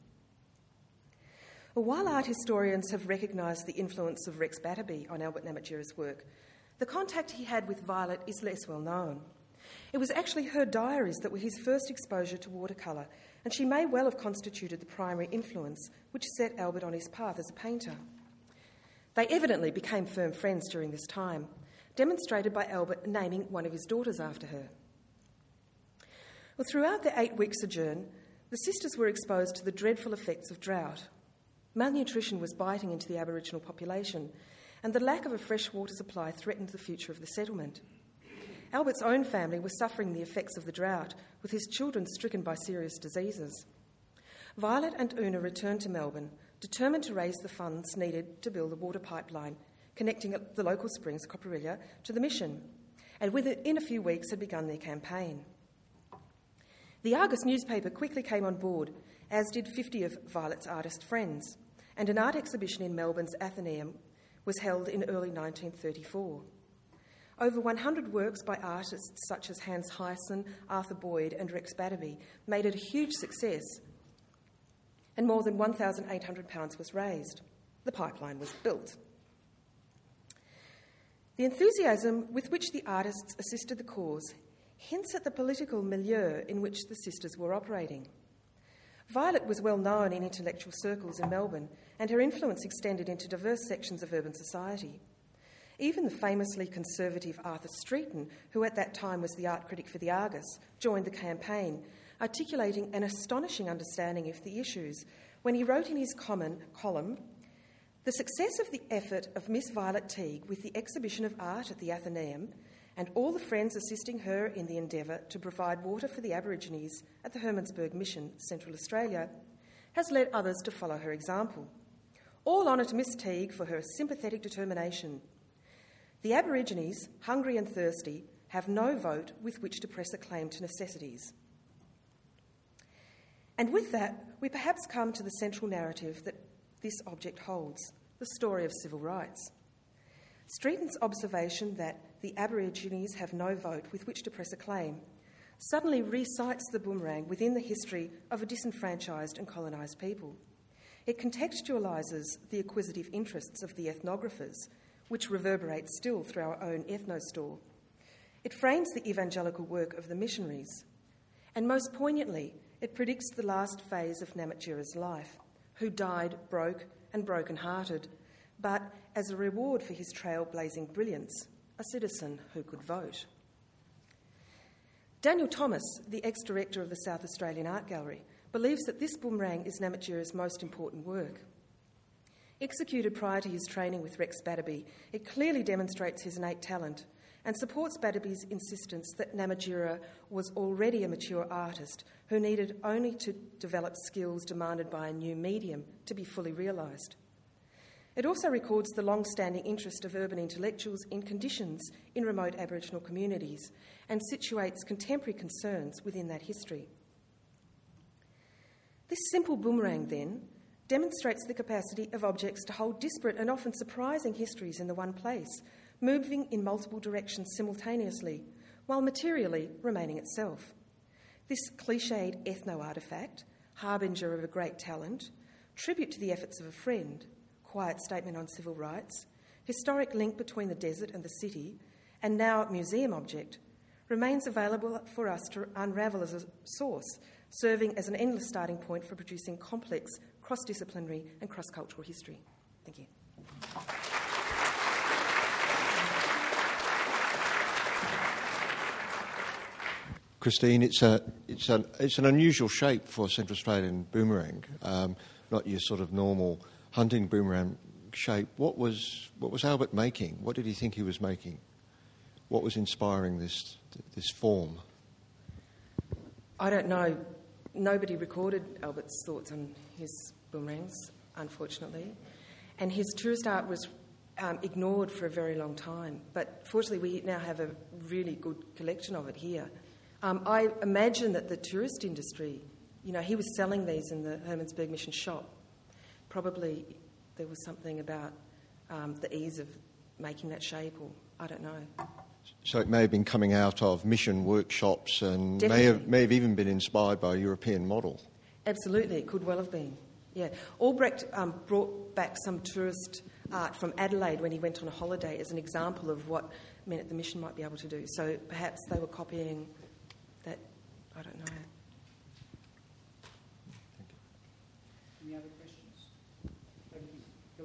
While art historians have recognised the influence of Rex Batterby on Albert Namatjira's work, the contact he had with Violet is less well known. It was actually her diaries that were his first exposure to watercolour, and she may well have constituted the primary influence which set Albert on his path as a painter. They evidently became firm friends during this time, demonstrated by Albert naming one of his daughters after her. Well, throughout their eight-week sojourn, the sisters were exposed to the dreadful effects of drought. Malnutrition was biting into the Aboriginal population, and the lack of a fresh water supply threatened the future of the settlement. Albert's own family was suffering the effects of the drought, with his children stricken by serious diseases. Violet and Una returned to Melbourne, determined to raise the funds needed to build a water pipeline connecting the local springs, Copperelia, to the mission, and within a few weeks had begun their campaign. The Argus newspaper quickly came on board, as did fifty of Violet's artist friends, and an art exhibition in Melbourne's Athenaeum was held in early nineteen thirty-four. Over one hundred works by artists such as Hans Hyson, Arthur Boyd and Rex Batterby made it a huge success, and more than one thousand eight hundred pounds was raised. The pipeline was built. The enthusiasm with which the artists assisted the cause hints at the political milieu in which the sisters were operating. Violet was well known in intellectual circles in Melbourne, and her influence extended into diverse sections of urban society. Even the famously conservative Arthur Streeton, who at that time was the art critic for the Argus, joined the campaign, articulating an astonishing understanding of the issues when he wrote in his common, column, "The success of the effort of Miss Violet Teague with the exhibition of art at the Athenaeum and all the friends assisting her in the endeavour to provide water for the Aborigines at the Hermannsburg Mission, Central Australia, has led others to follow her example. All honour to Miss Teague for her sympathetic determination. The Aborigines, hungry and thirsty, have no vote with which to press a claim to necessities." And with that, we perhaps come to the central narrative that this object holds, the story of civil rights. Streeton's observation that the Aborigines have no vote with which to press a claim suddenly recites the boomerang within the history of a disenfranchised and colonised people. It contextualises the acquisitive interests of the ethnographers, which reverberate still through our own ethnostore. It frames the evangelical work of the missionaries. And most poignantly, it predicts the last phase of Namatjira's life, who died broke and broken-hearted, but as a reward for his trailblazing brilliance, a citizen who could vote. Daniel Thomas, the ex-director of the South Australian Art Gallery, believes that this boomerang is Namatjira's most important work. Executed prior to his training with Rex Batterby, it clearly demonstrates his innate talent and supports Batterby's insistence that Namatjira was already a mature artist who needed only to develop skills demanded by a new medium to be fully realised. It also records the long-standing interest of urban intellectuals in conditions in remote Aboriginal communities and situates contemporary concerns within that history. This simple boomerang, then, demonstrates the capacity of objects to hold disparate and often surprising histories in the one place, moving in multiple directions simultaneously, while materially remaining itself. This cliched ethno-artefact, harbinger of a great talent, tribute to the efforts of a friend, quiet statement on civil rights, historic link between the desert and the city, and now museum object, remains available for us to unravel as a source, serving as an endless starting point for producing complex, cross-disciplinary and cross-cultural history. Thank you. Christine, it's a it's an it's an unusual shape for a Central Australian boomerang, um, not your sort of normal hunting boomerang shape. What was what was Albert making? What did he think he was making? What was inspiring this this form? I don't know. Nobody recorded Albert's thoughts on his boomerangs, unfortunately, and his tourist art was um, ignored for a very long time. But fortunately, we now have a really good collection of it here. Um, I imagine that the tourist industry, you know, he was selling these in the Hermannsburg Mission shop. Probably there was something about um, the ease of making that shape, or I don't know. So it may have been coming out of mission workshops and Definitely. may have may have even been inspired by a European model. Absolutely, it could well have been. Yeah, Albrecht um, brought back some tourist art from Adelaide when he went on a holiday as an example of what men at the mission might be able to do. So perhaps they were copying that. I don't know. Any other questions? Thank you.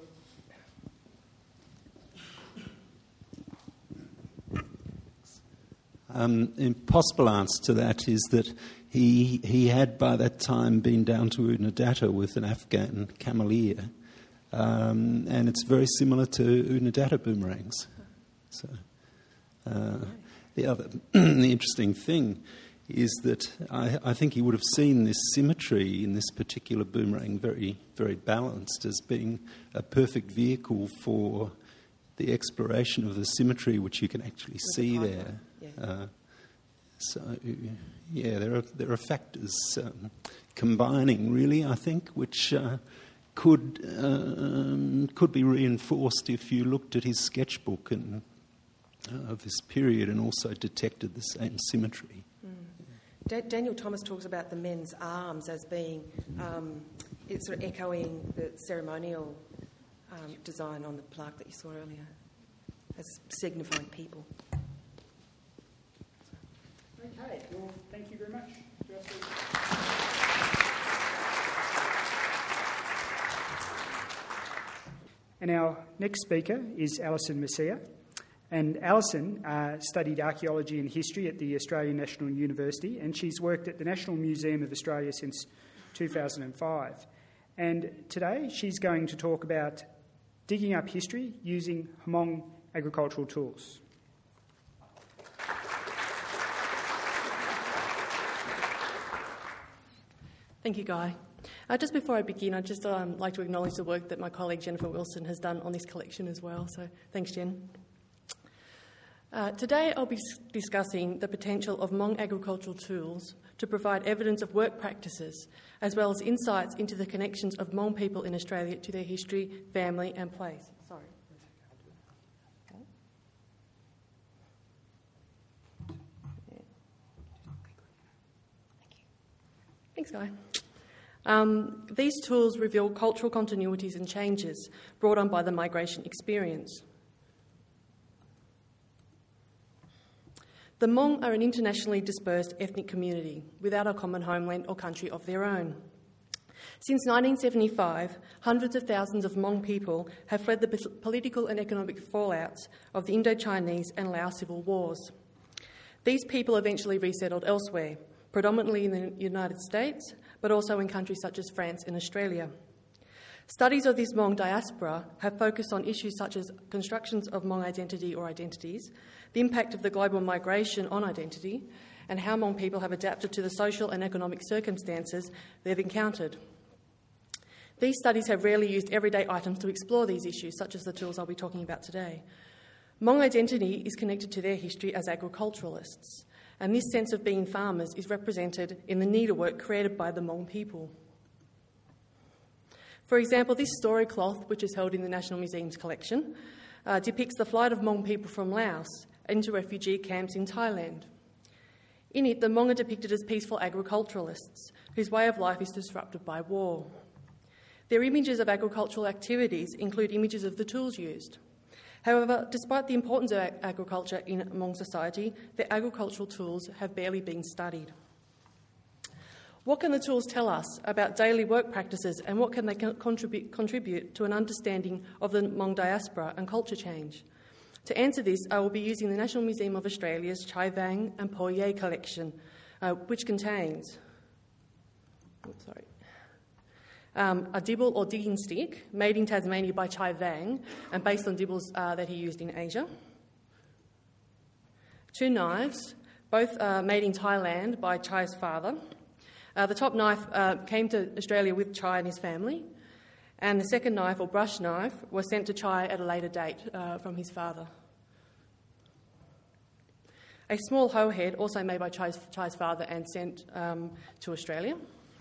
Um, an possible answer to that is that he he had by that time been down to Oodnadatta with an Afghan cameleer, um, and it's very similar to Oodnadatta boomerangs. So uh, the other the interesting thing is that I, I think he would have seen this symmetry in this particular boomerang very very balanced as being a perfect vehicle for the exploration of the symmetry which you can actually see there. Yeah. Uh, so, yeah, there are there are factors um, combining, really, I think, which uh, could um, could be reinforced if you looked at his sketchbook and uh, of this period and also detected the same symmetry. Mm. Da- Daniel Thomas talks about the men's arms as being um, it's sort of echoing the ceremonial um, design on the plaque that you saw earlier, as signifying people. Okay, well, thank you very much. And our next speaker is Alison Messier. And Alison uh, studied archaeology and history at the Australian National University, and she's worked at the National Museum of Australia since two thousand five. And today she's going to talk about digging up history using Hmong agricultural tools. Thank you, Guy. Uh, just before I begin, I'd just um, like to acknowledge the work that my colleague Jennifer Wilson has done on this collection as well, so thanks, Jen. Uh, today I'll be discussing the potential of Hmong agricultural tools to provide evidence of work practices, as well as insights into the connections of Hmong people in Australia to their history, family and place. Sorry. Thanks, Guy. Um, these tools reveal cultural continuities and changes brought on by the migration experience. The Hmong are an internationally dispersed ethnic community without a common homeland or country of their own. Since nineteen seventy-five, hundreds of thousands of Hmong people have fled the political and economic fallouts of the Indo-Chinese and Lao civil wars. These people eventually resettled elsewhere, predominantly in the United States, but also in countries such as France and Australia. Studies of this Hmong diaspora have focused on issues such as constructions of Hmong identity or identities, the impact of the global migration on identity, and how Hmong people have adapted to the social and economic circumstances they've encountered. These studies have rarely used everyday items to explore these issues, such as the tools I'll be talking about today. Hmong identity is connected to their history as agriculturalists, and this sense of being farmers is represented in the needlework created by the Hmong people. For example, this story cloth, which is held in the National Museum's collection, uh, depicts the flight of Hmong people from Laos into refugee camps in Thailand. In it, the Hmong are depicted as peaceful agriculturalists whose way of life is disrupted by war. Their images of agricultural activities include images of the tools used. However, despite the importance of ag- agriculture in Hmong society, their agricultural tools have barely been studied. What can the tools tell us about daily work practices, and what can they co- contribute, contribute to an understanding of the Hmong diaspora and culture change? To answer this, I will be using the National Museum of Australia's Chai Vang and Po Ye collection, uh, which contains oops, sorry, um, a dibble or digging stick made in Tasmania by Chai Vang and based on dibbles uh, that he used in Asia. Two knives, both uh, made in Thailand by Chai's father. Uh, the top knife uh, came to Australia with Chai and his family, and the second knife, or brush knife, was sent to Chai at a later date uh, from his father. A small hoe head, also made by Chai's, Chai's father and sent um, to Australia.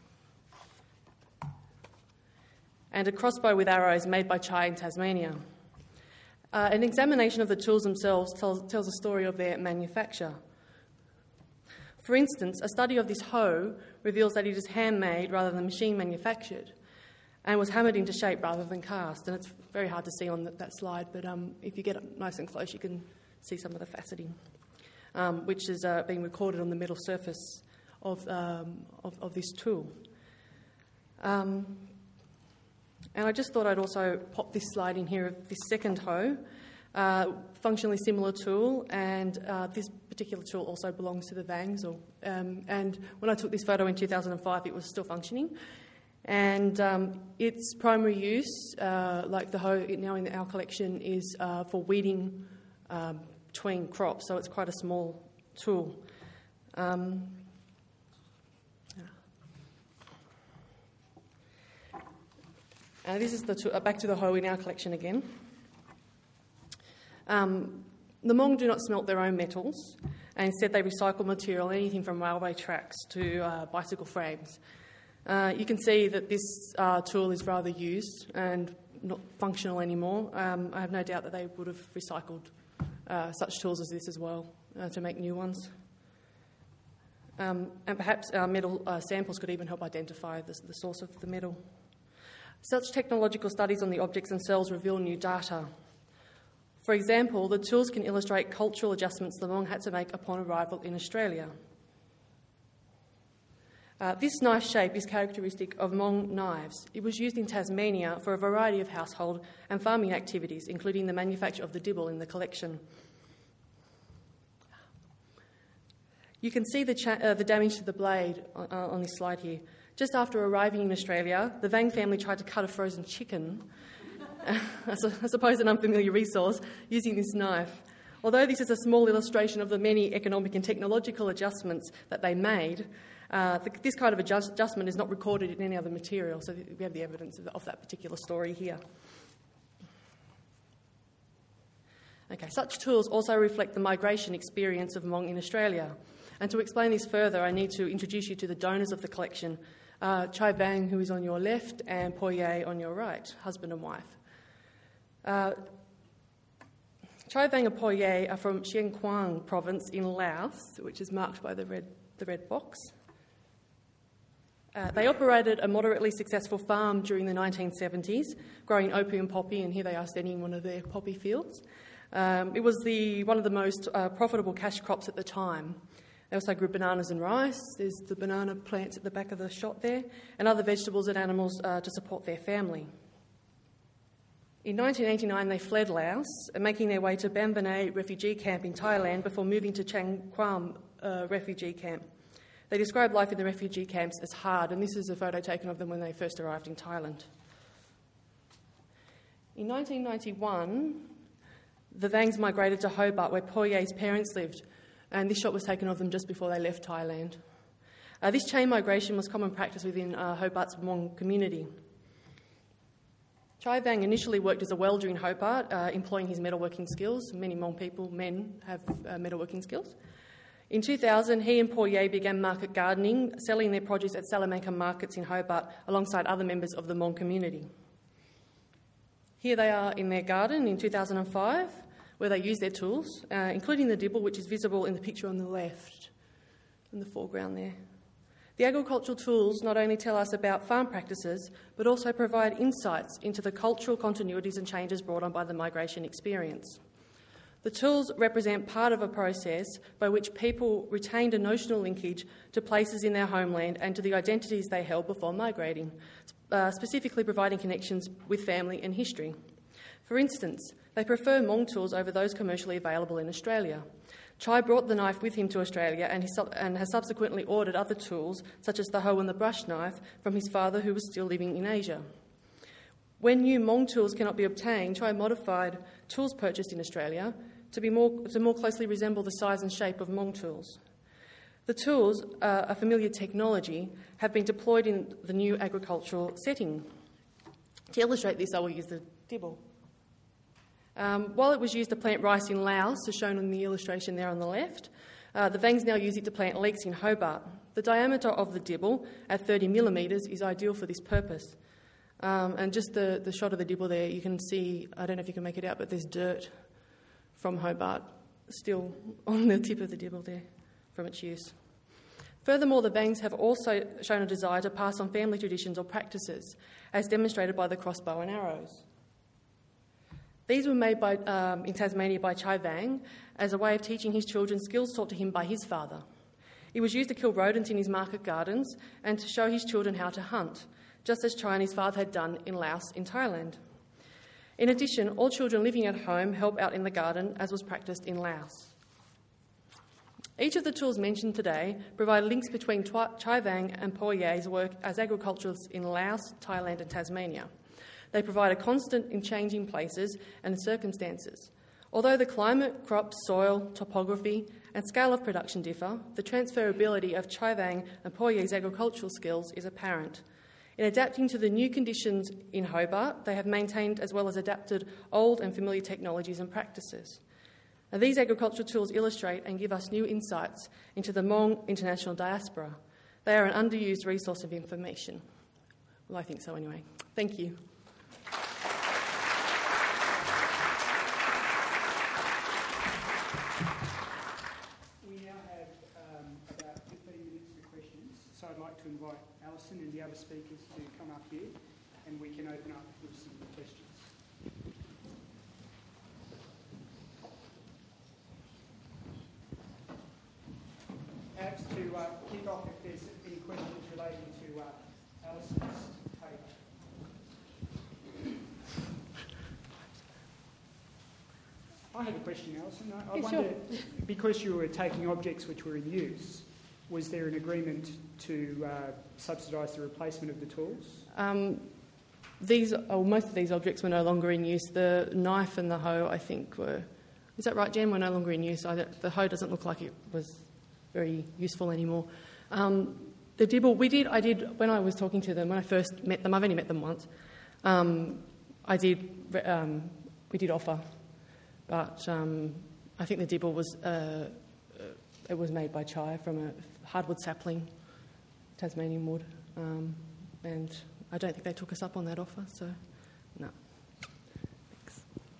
And a crossbow with arrows made by Chai in Tasmania. Uh, an examination of the tools themselves tells, tells a story of their manufacture. For instance, a study of this hoe reveals that it is handmade rather than machine manufactured and was hammered into shape rather than cast. And it's very hard to see on that, that slide, but um, if you get up nice and close, you can see some of the faceting, um, which is uh, being recorded on the metal surface of, um, of, of this tool. Um, and I just thought I'd also pop this slide in here of this second hoe. Uh, functionally similar tool, and uh, this particular tool also belongs to the Vangs. Or, um, and when I took this photo in two thousand five, it was still functioning. And um, its primary use, uh, like the hoe now in our collection, is uh, for weeding um, between crops, so it's quite a small tool. Um, uh, this is the tool, uh, back to the hoe in our collection again. Um, the Hmong do not smelt their own metals, and instead they recycle material, anything from railway tracks to uh, bicycle frames. Uh, you can see that this uh, tool is rather used and not functional anymore. Um, I have no doubt that they would have recycled uh, such tools as this as well uh, to make new ones. Um, and perhaps uh, metal uh, samples could even help identify the, the source of the metal. Such technological studies on the objects themselves reveal new data. For example, the tools can illustrate cultural adjustments the Hmong had to make upon arrival in Australia. Uh, this knife shape is characteristic of Hmong knives. It was used in Tasmania for a variety of household and farming activities, including the manufacture of the dibble in the collection. You can see the, cha- uh, the damage to the blade on, uh, on this slide here. Just after arriving in Australia, the Vang family tried to cut a frozen chicken, I suppose an unfamiliar resource, using this knife. Although this is a small illustration of the many economic and technological adjustments that they made, uh, the, this kind of adjust, adjustment is not recorded in any other material, so we have the evidence of, of that particular story here. Okay, such tools also reflect the migration experience of Hmong in Australia. And to explain this further, I need to introduce you to the donors of the collection, uh, Chai Vang, who is on your left, and Po Ye on your right, husband and wife. Uh, Chai Vang and Po Ye are from Xieng Quang province in Laos, which is marked by the red, the red box. Uh, they operated a moderately successful farm during the nineteen seventies, growing opium poppy, and here they are standing in one of their poppy fields. Um, it was the, one of the most uh, profitable cash crops at the time. They also grew bananas and rice. There's the banana plants at the back of the shot there, and other vegetables and animals uh, to support their family. In nineteen eighty-nine, they fled Laos, making their way to Bam Vinay refugee camp in Thailand before moving to Chang Kwam uh, refugee camp. They describe life in the refugee camps as hard, and this is a photo taken of them when they first arrived in Thailand. In nineteen ninety-one, the Vangs migrated to Hobart, where Po Ye's parents lived, and this shot was taken of them just before they left Thailand. Uh, this chain migration was common practice within uh, Hobart's Hmong community. Chai Vang initially worked as a welder in Hobart, uh, employing his metalworking skills. Many Hmong people, men, have uh, metalworking skills. In two thousand, he and Po Ye began market gardening, selling their produce at Salamanca markets in Hobart alongside other members of the Hmong community. Here they are in their garden in two thousand five, where they use their tools, uh, including the dibble, which is visible in the picture on the left, in the foreground there. The agricultural tools not only tell us about farm practices, but also provide insights into the cultural continuities and changes brought on by the migration experience. The tools represent part of a process by which people retained a notional linkage to places in their homeland and to the identities they held before migrating, uh, specifically providing connections with family and history. For instance, they prefer Hmong tools over those commercially available in Australia. Chai brought the knife with him to Australia and, he su- and has subsequently ordered other tools, such as the hoe and the brush knife, from his father, who was still living in Asia. When new Hmong tools cannot be obtained, Chai modified tools purchased in Australia to, be more, to more closely resemble the size and shape of Hmong tools. The tools, uh, a familiar technology, have been deployed in the new agricultural setting. To illustrate this, I will use the dibble. Um, while it was used to plant rice in Laos, as shown in the illustration there on the left, uh, the Vangs now use it to plant leeks in Hobart. The diameter of the dibble, at thirty millimetres, is ideal for this purpose. Um, and just the, the shot of the dibble there, you can see, I don't know if you can make it out, but there's dirt from Hobart still on the tip of the dibble there from its use. Furthermore, the Vangs have also shown a desire to pass on family traditions or practices, as demonstrated by the crossbow and arrows. These were made by, um, in Tasmania by Chai Vang as a way of teaching his children skills taught to him by his father. It was used to kill rodents in his market gardens and to show his children how to hunt, just as Chai and his father had done in Laos in Thailand. In addition, all children living at home help out in the garden, as was practiced in Laos. Each of the tools mentioned today provide links between Chai Vang and Po Ye's work as agriculturists in Laos, Thailand and Tasmania. They provide a constant in changing places and circumstances. Although the climate, crops, soil, topography and scale of production differ, the transferability of Chai Vang and Po Ye's agricultural skills is apparent. In adapting to the new conditions in Hobart, they have maintained as well as adapted old and familiar technologies and practices. Now, these agricultural tools illustrate and give us new insights into the Hmong international diaspora. They are an underused resource of information. Well, I think so anyway. Thank you. We now have um, about fifteen minutes for questions, so I'd like to invite Alison and the other speakers to come up here and we can open up with some questions. Perhaps to uh, kick off, if there's any questions relating to uh, Alison's paper. I have a question, Alison. I, I yeah, wonder, sure. because you were taking objects which were in use, was there an agreement to uh, subsidise the replacement of the tools? Um, these, oh, most of these objects were no longer in use. The knife and the hoe, I think, were... Is that right, Jen? Were no longer in use. I, the hoe doesn't look like it was very useful anymore. Um, the dibble, we did, I did, when I was talking to them, when I first met them, I've only met them once, um, I did, um, we did offer, but um, I think the dibble was, uh, it was made by Chai from a hardwood sapling, Tasmanian wood, um, and I don't think they took us up on that offer, so no. Thanks.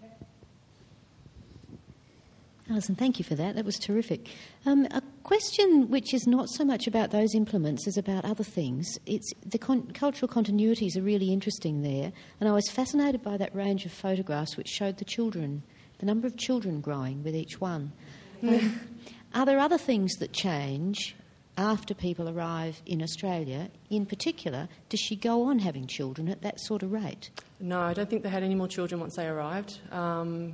Alison, thank you for that. That was terrific. Um, a question which is not so much about those implements as about other things. It's the con- cultural continuities are really interesting there, and I was fascinated by that range of photographs which showed the children, the number of children growing with each one. Um, are there other things that change after people arrive in Australia? In particular, does she go on having children at that sort of rate? No, I don't think they had any more children once they arrived. Um,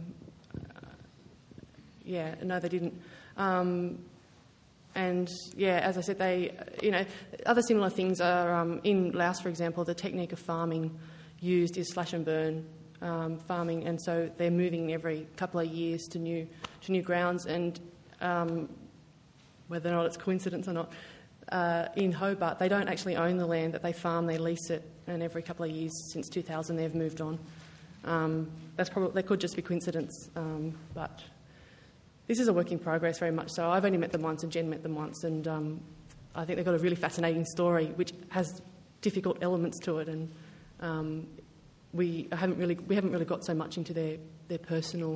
yeah, no, they didn't. Um, and, yeah, as I said, they, you know, other similar things are, um, in Laos, for example, the technique of farming used is slash and burn um, farming, and so they're moving every couple of years to new to new grounds, and um, whether or not it's coincidence or not, uh, in Hobart, they don't actually own the land that they farm, they lease it, and every couple of years since two thousand they've moved on. Um, that's probably, that could just be coincidence, um, but this is a work in progress very much so. I've only met them once and Jen met them once, and um, I think they've got a really fascinating story which has difficult elements to it, and um, we haven't really we haven't really got so much into their, their personal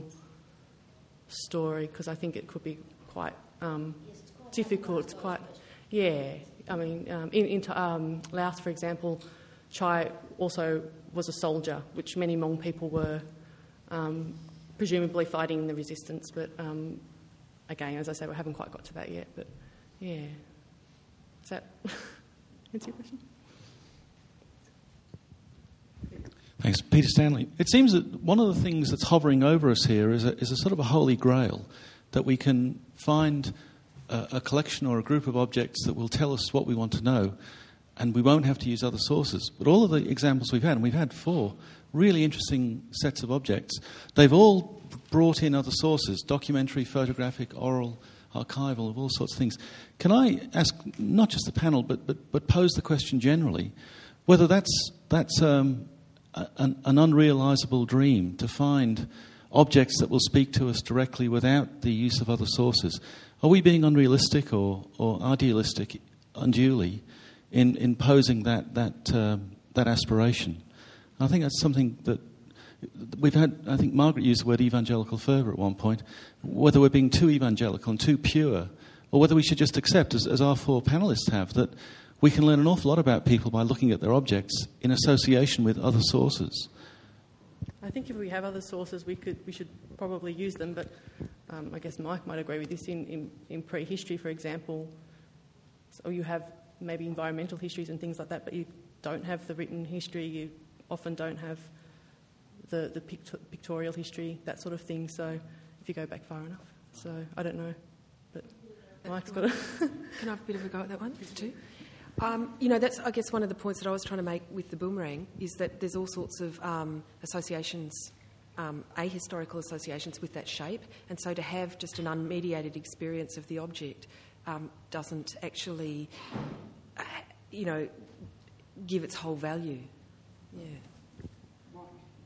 story, because I think it could be quite um, yes, it's quite difficult. It's quite, yeah, I mean, um, in, in um, Laos, for example, Chai also was a soldier, which many Hmong people were, um, presumably fighting in the resistance. But um, again, as I say, we haven't quite got to that yet. But yeah, does that answer your question? Thanks. Peter Stanley. It seems that one of the things that's hovering over us here is a, is a sort of a holy grail, that we can find a, a collection or a group of objects that will tell us what we want to know, and we won't have to use other sources. But all of the examples we've had, and we've had four really interesting sets of objects, they've all brought in other sources, documentary, photographic, oral, archival, of all sorts of things. Can I ask, not just the panel, but, but, but pose the question generally, whether that's, that's um, An, an unrealisable dream to find objects that will speak to us directly without the use of other sources? Are we being unrealistic or, or idealistic unduly in, in posing that that um, that aspiration? I think that's something that we've had. I think Margaret used the word evangelical fervour at one point. Whether we're being too evangelical and too pure, or whether we should just accept, as, as our four panellists have, that we can learn an awful lot about people by looking at their objects in association with other sources. I think if we have other sources, we could we should probably use them. But um, I guess Mike might agree with this. In, in, in prehistory, for example, so you have maybe environmental histories and things like that, but you don't have the written history. You often don't have the the pict- pictorial history, that sort of thing. So if you go back far enough, so I don't know, but Mike's got a. Can I have a bit of a go at that one too? Um, you know, that's, I guess, one of the points that I was trying to make with the boomerang is that there's all sorts of um, associations, um, ahistorical associations with that shape, and so to have just an unmediated experience of the object um, doesn't actually, uh, you know, give its whole value. Yeah.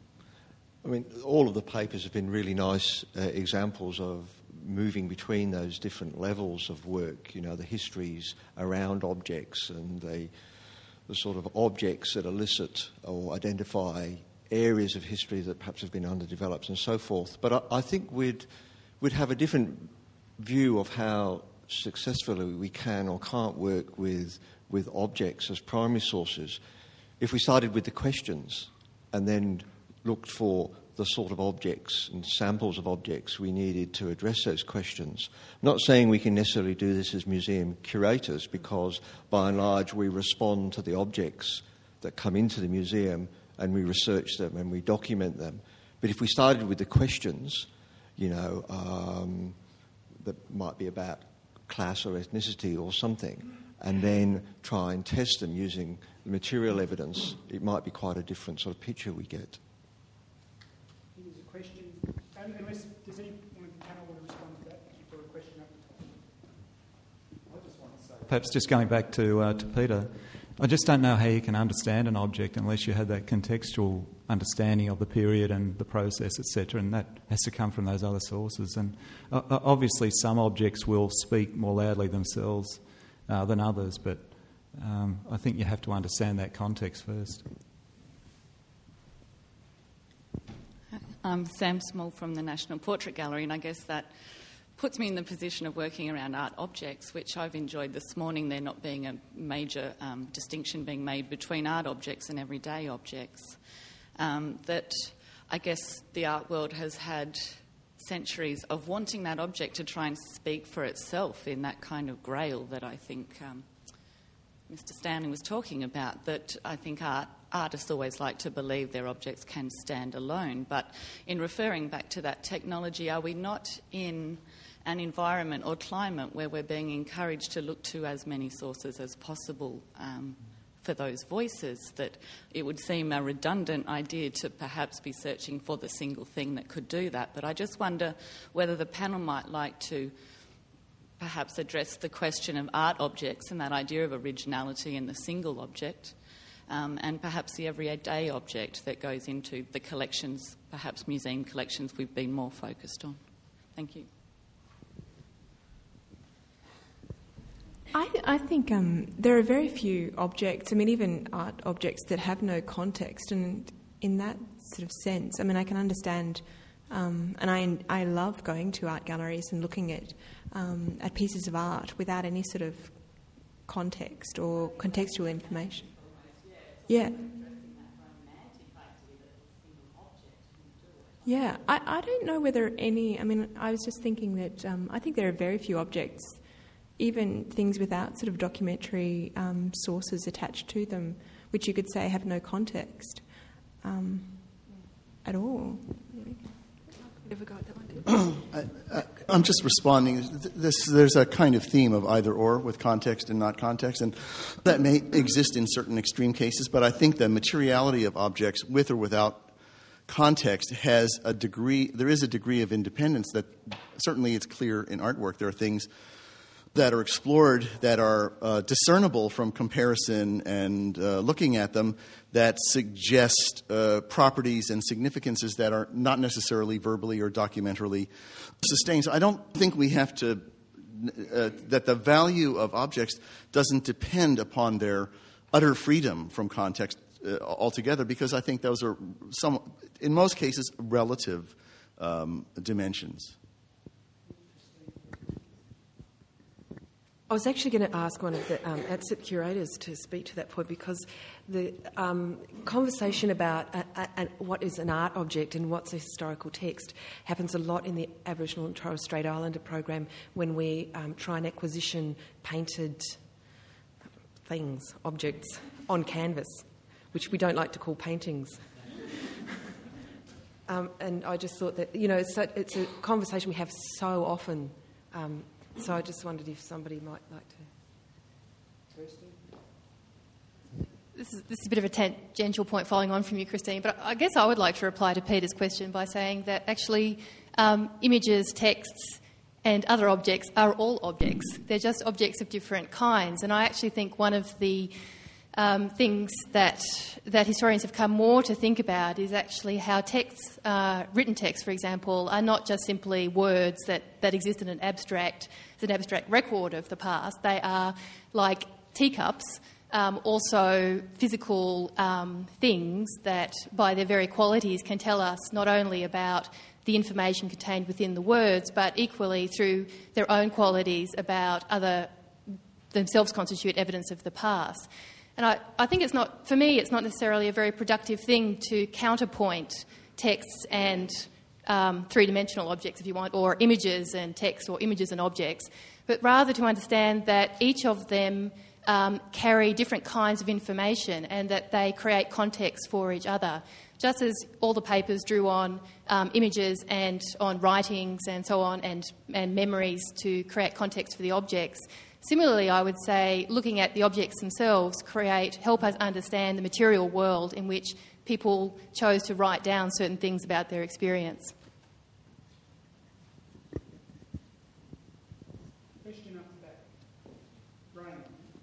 I mean, all of the papers have been really nice uh, examples of moving between those different levels of work, you know, the histories around objects and the, the sort of objects that elicit or identify areas of history that perhaps have been underdeveloped and so forth. But I, I think we'd, we'd have a different view of how successfully we can or can't work with, with objects as primary sources if we started with the questions and then looked for the sort of objects and samples of objects we needed to address those questions. I'm not saying we can necessarily do this as museum curators, because by and large we respond to the objects that come into the museum and we research them and we document them. But if we started with the questions, you know, um, that might be about class or ethnicity or something, and then try and test them using the material evidence, it might be quite a different sort of picture we get. Question. Um, unless, does anyone on the panel want to respond to that? For a question up the top. I just want to say, perhaps just going back to uh, to Peter, I just don't know how you can understand an object unless you have that contextual understanding of the period and the process, et cetera, and that has to come from those other sources. And uh, obviously, some objects will speak more loudly themselves uh, than others, but um, I think you have to understand that context first. I'm Sam Small from the National Portrait Gallery, and I guess that puts me in the position of working around art objects, which I've enjoyed this morning, there not being a major um, distinction being made between art objects and everyday objects. Um, that I guess the art world has had centuries of wanting that object to try and speak for itself in that kind of grail that I think um, Mister Stanley was talking about, that I think art artists always like to believe their objects can stand alone. But in referring back to that technology, are we not in an environment or climate where we're being encouraged to look to as many sources as possible um, for those voices, that it would seem a redundant idea to perhaps be searching for the single thing that could do that? But I just wonder whether the panel might like to perhaps address the question of art objects and that idea of originality in the single object, Um, and perhaps the everyday object that goes into the collections, perhaps museum collections, we've been more focused on. Thank you. I, I think um, there are very few objects, I mean, even art objects that have no context. And in that sort of sense, I mean, I can understand, um, and I, I love going to art galleries and looking at, um, at pieces of art without any sort of context or contextual information. Yeah. Yeah, I, I don't know whether any, I mean, I was just thinking that um, I think there are very few objects, even things without sort of documentary um, sources attached to them, which you could say have no context um, at all. Ever got that one? I, I, I'm just responding. This, there's a kind of theme of either or with context and not context, and that may exist in certain extreme cases, but I think the materiality of objects with or without context has a degree, there is a degree of independence that certainly it's clear in artwork. There are things that are explored that are uh, discernible from comparison and uh, looking at them that suggest uh, properties and significances that are not necessarily verbally or documentarily sustained. So I don't think we have to, uh, that the value of objects doesn't depend upon their utter freedom from context uh, altogether, because I think those are, some, in most cases, relative um, dimensions. I was actually going to ask one of the um, A T S I P curators to speak to that point, because the um, conversation about a, a, a, what is an art object and what's a historical text happens a lot in the Aboriginal and Torres Strait Islander program when we um, try and acquisition painted things, objects, on canvas, which we don't like to call paintings. um, and I just thought that, you know, it's a, it's a conversation we have so often. Um, So I just wondered if somebody might like to. This is, this is a bit of a tangential point following on from you, Christine, but I guess I would like to reply to Peter's question by saying that actually um, images, texts and other objects are all objects. They're just objects of different kinds. And I actually think one of the um, things that that historians have come more to think about is actually how texts, uh, written texts, for example, are not just simply words that, that exist in an abstract, an abstract record of the past. They are like teacups, um, also physical um, things that, by their very qualities, can tell us not only about the information contained within the words, but equally through their own qualities about other, themselves constitute evidence of the past. And I, I think it's not, for me, it's not necessarily a very productive thing to counterpoint texts and um, three-dimensional objects, if you want, or images and text, or images and objects, but rather to understand that each of them um, carry different kinds of information and that they create context for each other. Just as all the papers drew on um, images and on writings and so on, and, and memories to create context for the objects, similarly, I would say looking at the objects themselves create, help us understand the material world in which people chose to write down certain things about their experience. Question up the back. Brian.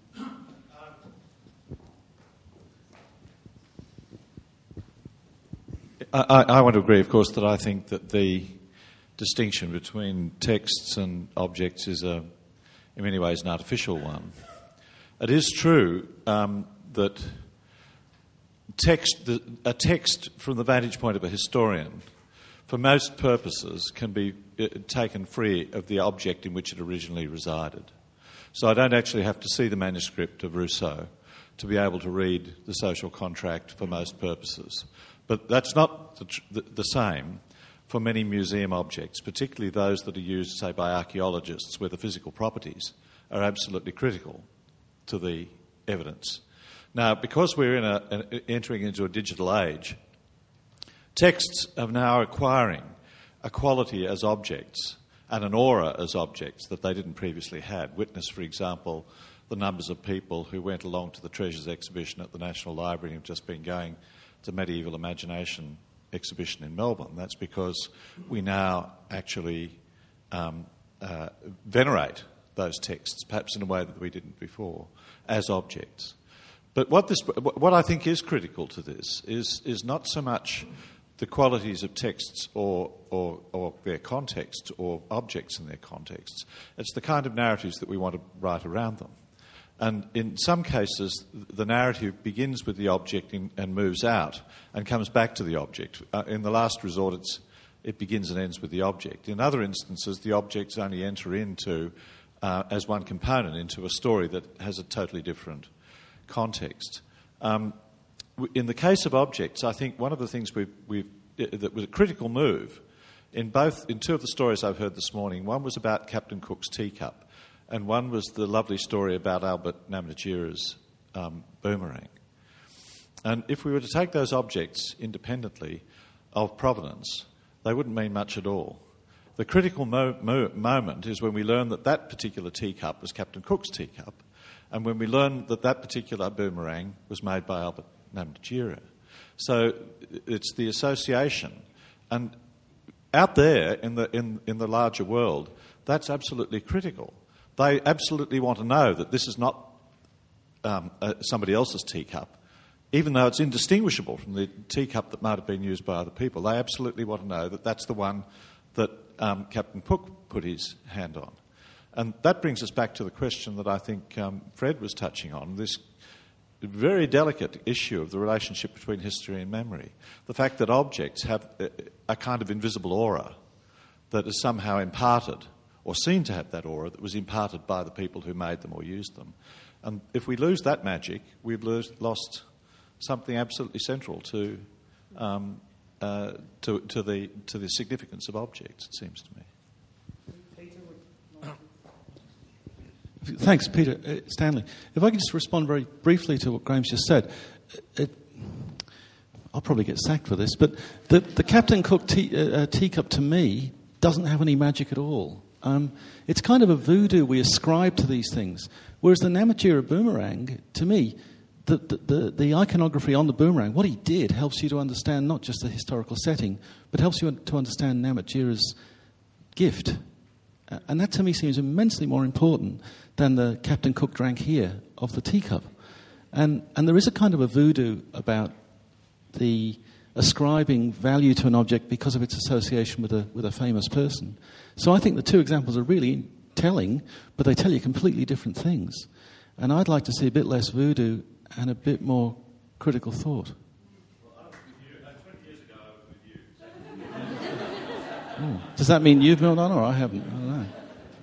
I, I want to agree, of course, that I think that the distinction between texts and objects is a in many ways an artificial one. It is true um, that text, the, a text from the vantage point of a historian, for most purposes, can be uh, taken free of the object in which it originally resided. So I don't actually have to see the manuscript of Rousseau to be able to read the Social Contract for most purposes. But that's not the, the, the same for many museum objects, particularly those that are used, say, by archaeologists, where the physical properties are absolutely critical to the evidence. Now, because we're in a, an, entering into a digital age, texts are now acquiring a quality as objects and an aura as objects that they didn't previously have. Witness, for example, the numbers of people who went along to the Treasures exhibition at the National Library and have just been going to Medieval Imagination exhibition in Melbourne. That's because we now actually um, uh, venerate those texts, perhaps in a way that we didn't before, as objects. But what this, what I think is critical to this is is not so much the qualities of texts or, or or their context or objects in their contexts. It's the kind of narratives that we want to write around them. And in some cases, the narrative begins with the object in, and moves out and comes back to the object. Uh, in the last resort, it's, it begins and ends with the object. In other instances, the objects only enter into uh, as one component into a story that has a totally different context. Um, in the case of objects, I think one of the things we've, we've, that was a critical move in both in two of the stories I've heard this morning. One was about Captain Cook's teacup, and one was the lovely story about Albert Namatjira's um, boomerang. And if we were to take those objects independently of provenance, they wouldn't mean much at all. The critical mo- mo- moment is when we learn that that particular teacup was Captain Cook's teacup, and when we learn that that particular boomerang was made by Albert Namatjira. So it's the association. And out there in the, in, in the larger world, that's absolutely critical. They absolutely want to know that this is not um, uh, somebody else's teacup, even though it's indistinguishable from the teacup that might have been used by other people. They absolutely want to know that that's the one that um, Captain Cook put his hand on. And that brings us back to the question that I think um, Fred was touching on, this very delicate issue of the relationship between history and memory. The fact that objects have a, a kind of invisible aura that is somehow imparted, or seen to have that aura that was imparted by the people who made them or used them. And if we lose that magic, we've lose, lost something absolutely central to, um, uh, to, to, the, to the significance of objects, it seems to me. Thanks, Peter. Uh, Stanley. If I could just respond very briefly to what Graham's just said. It, I'll probably get sacked for this, but the, the Captain Cook tea, uh, teacup to me doesn't have any magic at all. Um, it's kind of a voodoo we ascribe to these things. Whereas the Namatjira boomerang, to me, the, the, the, the iconography on the boomerang, what he did helps you to understand not just the historical setting, but helps you to understand Namatjira's gift. Uh, and that to me seems immensely more important than the Captain Cook drank here of the teacup. And, and there is a kind of a voodoo about the ascribing value to an object because of its association with a with a famous person. So I think the two examples are really telling, but they tell you completely different things. And I'd like to see a bit less voodoo and a bit more critical thought. Oh, does that mean you've moved on or I haven't? I don't know.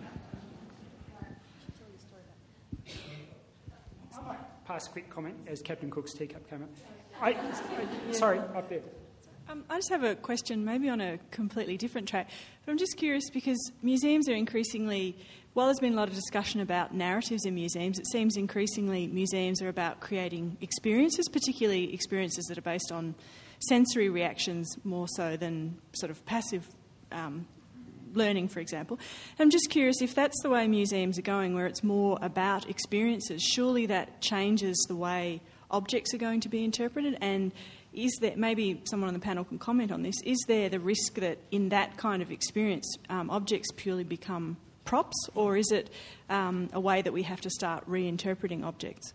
I might pass a quick comment as Captain Cook's teacup came up. I, I, sorry, up there. Um, I just have a question, maybe on a completely different track. But I'm just curious because museums are increasingly, while there's been a lot of discussion about narratives in museums, it seems increasingly museums are about creating experiences, particularly experiences that are based on sensory reactions more so than sort of passive um, learning, for example. I'm just curious if that's the way museums are going, where it's more about experiences, surely that changes the way objects are going to be interpreted, and is there, maybe someone on the panel can comment on this, is there the risk that in that kind of experience um, objects purely become props, or is it um, a way that we have to start reinterpreting objects?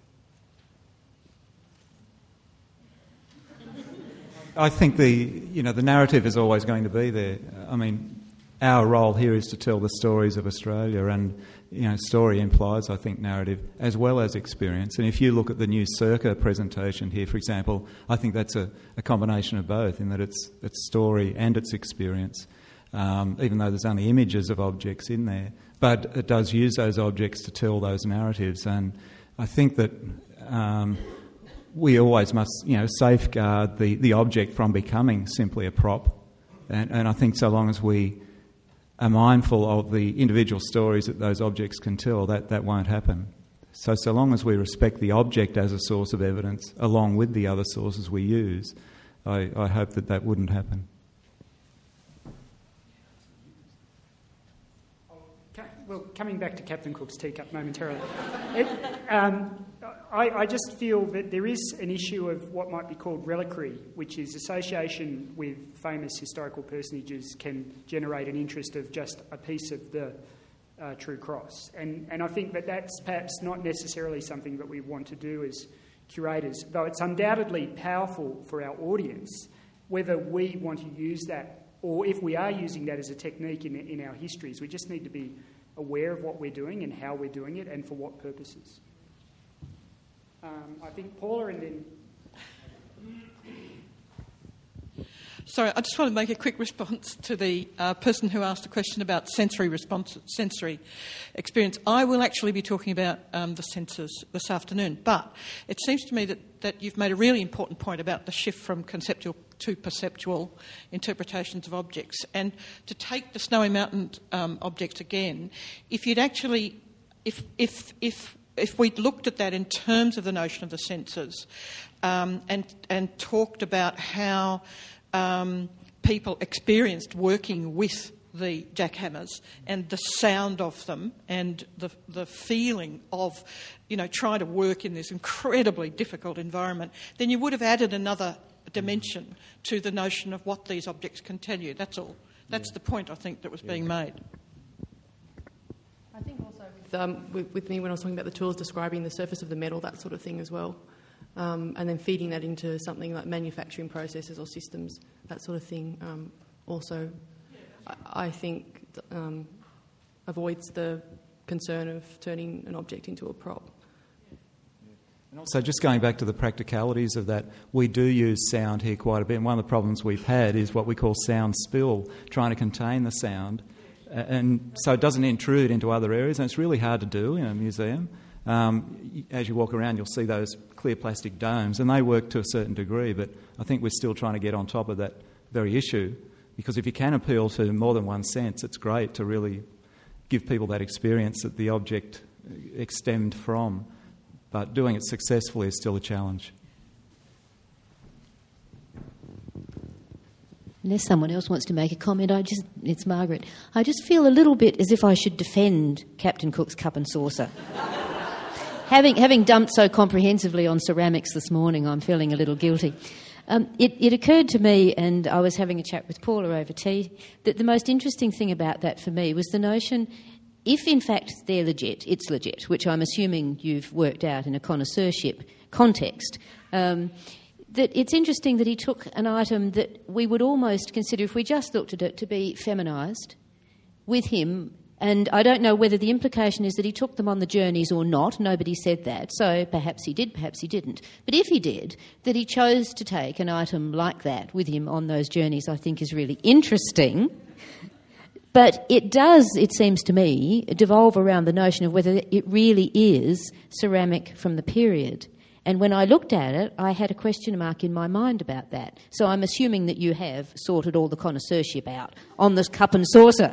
I think the you know the narrative is always going to be there. I mean, our role here is to tell the stories of Australia, and you know, story implies, I think, narrative as well as experience. And if you look at the new Circa presentation here, for example, I think that's a, a combination of both, in that it's it's story and it's experience, um, even though there's only images of objects in there. But it does use those objects to tell those narratives, and I think that um, we always must, you know, safeguard the, the object from becoming simply a prop. And, and I think so long as we are mindful of the individual stories that those objects can tell, that, that won't happen. So, so long as we respect the object as a source of evidence, along with the other sources we use, I, I hope that that wouldn't happen. Well, coming back to Captain Cook's teacup momentarily, it, um, I, I just feel that there is an issue of what might be called reliquary, which is association with famous historical personages can generate an interest of just a piece of the uh, true cross. And, and I think that that's perhaps not necessarily something that we want to do as curators, though it's undoubtedly powerful for our audience, whether we want to use that or if we are using that as a technique in, in our histories. We just need to be aware of what we're doing and how we're doing it and for what purposes. Um, I think Paula and then... Sorry, I just want to make a quick response to the uh, person who asked a question about sensory response, sensory experience. I will actually be talking about um, the senses this afternoon, but it seems to me that, that you've made a really important point about the shift from conceptual to perceptual interpretations of objects. And to take the Snowy Mountain um, object again, if you'd actually, if if if if we'd looked at that in terms of the notion of the senses, um, and and talked about how um, people experienced working with the jackhammers and the sound of them and the the feeling of, you know, trying to work in this incredibly difficult environment, then you would have added another dimension to the notion of what these objects can tell you. That's all. That's yeah. the point, I think, that was yeah. being made. I think also with, um, with, with me when I was talking about the tools, describing the surface of the metal, that sort of thing as well, um, and then feeding that into something like manufacturing processes or systems, that sort of thing, um, also, I, I think, um, avoids the concern of turning an object into a prop. So just going back to the practicalities of that, we do use sound here quite a bit. And one of the problems we've had is what we call sound spill, trying to contain the sound. And so it doesn't intrude into other areas, and it's really hard to do in a museum. Um, as you walk around, you'll see those clear plastic domes, and they work to a certain degree, but I think we're still trying to get on top of that very issue, because if you can appeal to more than one sense, it's great to really give people that experience that the object extend from. But doing it successfully is still a challenge. Unless someone else wants to make a comment, I just it's Margaret. I just feel a little bit as if I should defend Captain Cook's cup and saucer. having having dumped so comprehensively on ceramics this morning, I'm feeling a little guilty. Um, it, it occurred to me, and I was having a chat with Paula over tea, that the most interesting thing about that for me was the notion, if in fact they're legit, it's legit, which I'm assuming you've worked out in a connoisseurship context, um, that it's interesting that he took an item that we would almost consider, if we just looked at it, to be feminised with him. And I don't know whether the implication is that he took them on the journeys or not. Nobody said that. So perhaps he did, perhaps he didn't. But if he did, that he chose to take an item like that with him on those journeys, I think is really interesting. But it does, it seems to me, devolve around the notion of whether it really is ceramic from the period. And when I looked at it, I had a question mark in my mind about that. So I'm assuming that you have sorted all the connoisseurship out on this cup and saucer.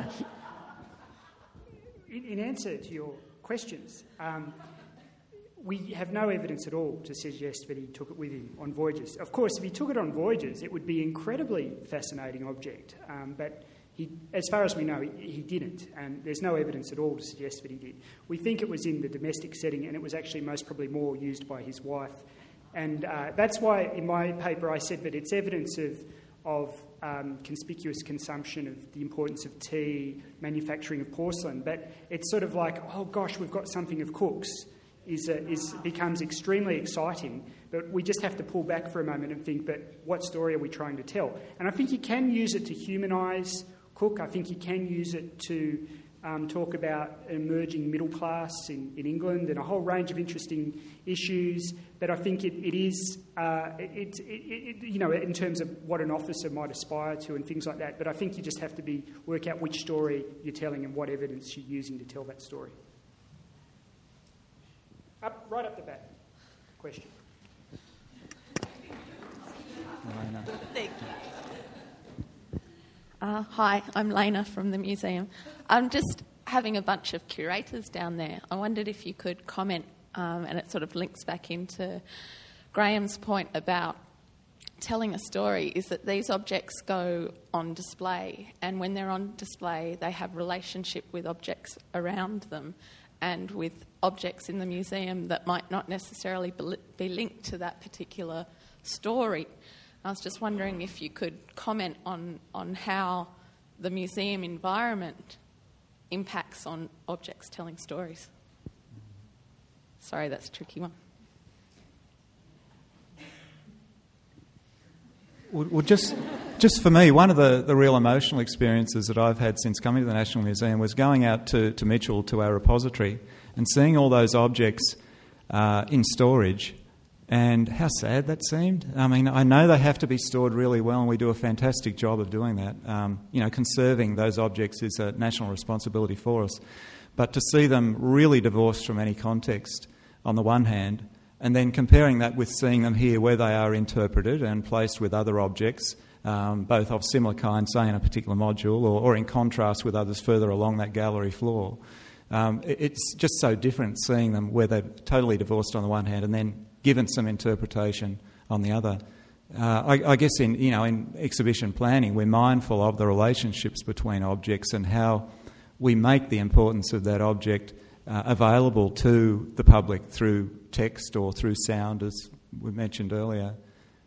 In answer to your questions, um, we have no evidence at all to suggest that he took it with him on voyages. Of course, if he took it on voyages, it would be an incredibly fascinating object. Um, but he, as far as we know, he, he didn't, and there's no evidence at all to suggest that he did. We think it was in the domestic setting, and it was actually most probably more used by his wife. And uh, that's why, in my paper, I said that it's evidence of of um, conspicuous consumption of the importance of tea, manufacturing of porcelain, but it's sort of like, oh gosh, we've got something of Cook's, is, uh, is becomes extremely exciting, but we just have to pull back for a moment and think, but what story are we trying to tell? And I think you can use it to humanise Cook. I think you can use it to um, talk about an emerging middle class in, in England and a whole range of interesting issues. But I think it, it is, uh, it, it, it, you know, in terms of what an officer might aspire to and things like that. But I think you just have to be work out which story you're telling and what evidence you're using to tell that story. Up, right up the back. Question. Thank you. Uh, hi, I'm Lena from the museum. I'm just having a bunch of curators down there. I wondered if you could comment, um, and it sort of links back into Graham's point about telling a story, is that these objects go on display, and when they're on display, they have relationship with objects around them and with objects in the museum that might not necessarily be linked to that particular story. I was just wondering if you could comment on, on how the museum environment impacts on objects telling stories. Sorry, that's a tricky one. Well, just just for me, one of the, the real emotional experiences that I've had since coming to the National Museum was going out to, to Mitchell, to our repository, and seeing all those objects uh, in storage And how sad that seemed. I mean, I know they have to be stored really well, and we do a fantastic job of doing that. Um, you know, conserving those objects is a national responsibility for us. But to see them really divorced from any context on the one hand, and then comparing that with seeing them here where they are interpreted and placed with other objects, um, both of similar kind, say in a particular module, or, or in contrast with others further along that gallery floor. Um, it, it's just so different seeing them where they're totally divorced on the one hand and then given some interpretation on the other. Uh, I, I guess in you know in exhibition planning, we're mindful of the relationships between objects and how we make the importance of that object uh, available to the public through text or through sound, as we mentioned earlier.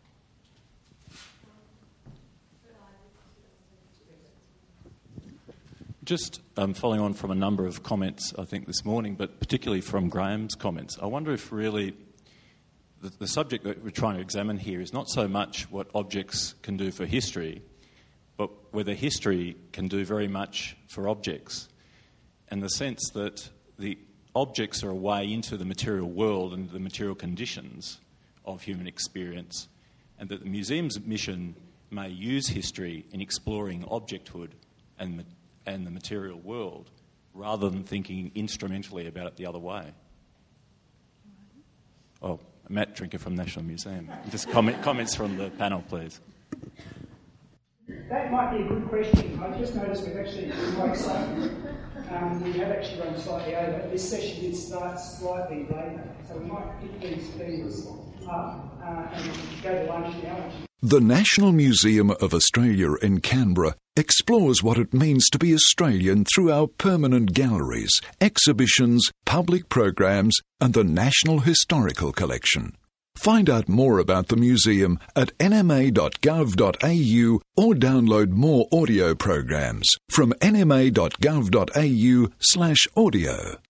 Just um, following on from a number of comments, I think, this morning, but particularly from Graham's comments, I wonder if really the, the subject that we're trying to examine here is not so much what objects can do for history, but whether history can do very much for objects, and the sense that the objects are a way into the material world and the material conditions of human experience, and that the museum's mission may use history in exploring objecthood and and the material world, rather than thinking instrumentally about it the other way. Oh, Matt Drinker from National Museum. Just comment, comments from the panel, please. That might be a good question. I just noticed we've actually, like saying, um, we have actually run slightly over. This session did start slightly later, so we might pick these things up uh, and go to lunch now. The National Museum of Australia in Canberra explores what it means to be Australian through our permanent galleries, exhibitions, public programs, and the National Historical Collection. Find out more about the museum at n m a dot gov dot a u or download more audio programs from n m a dot gov dot a u slash audio.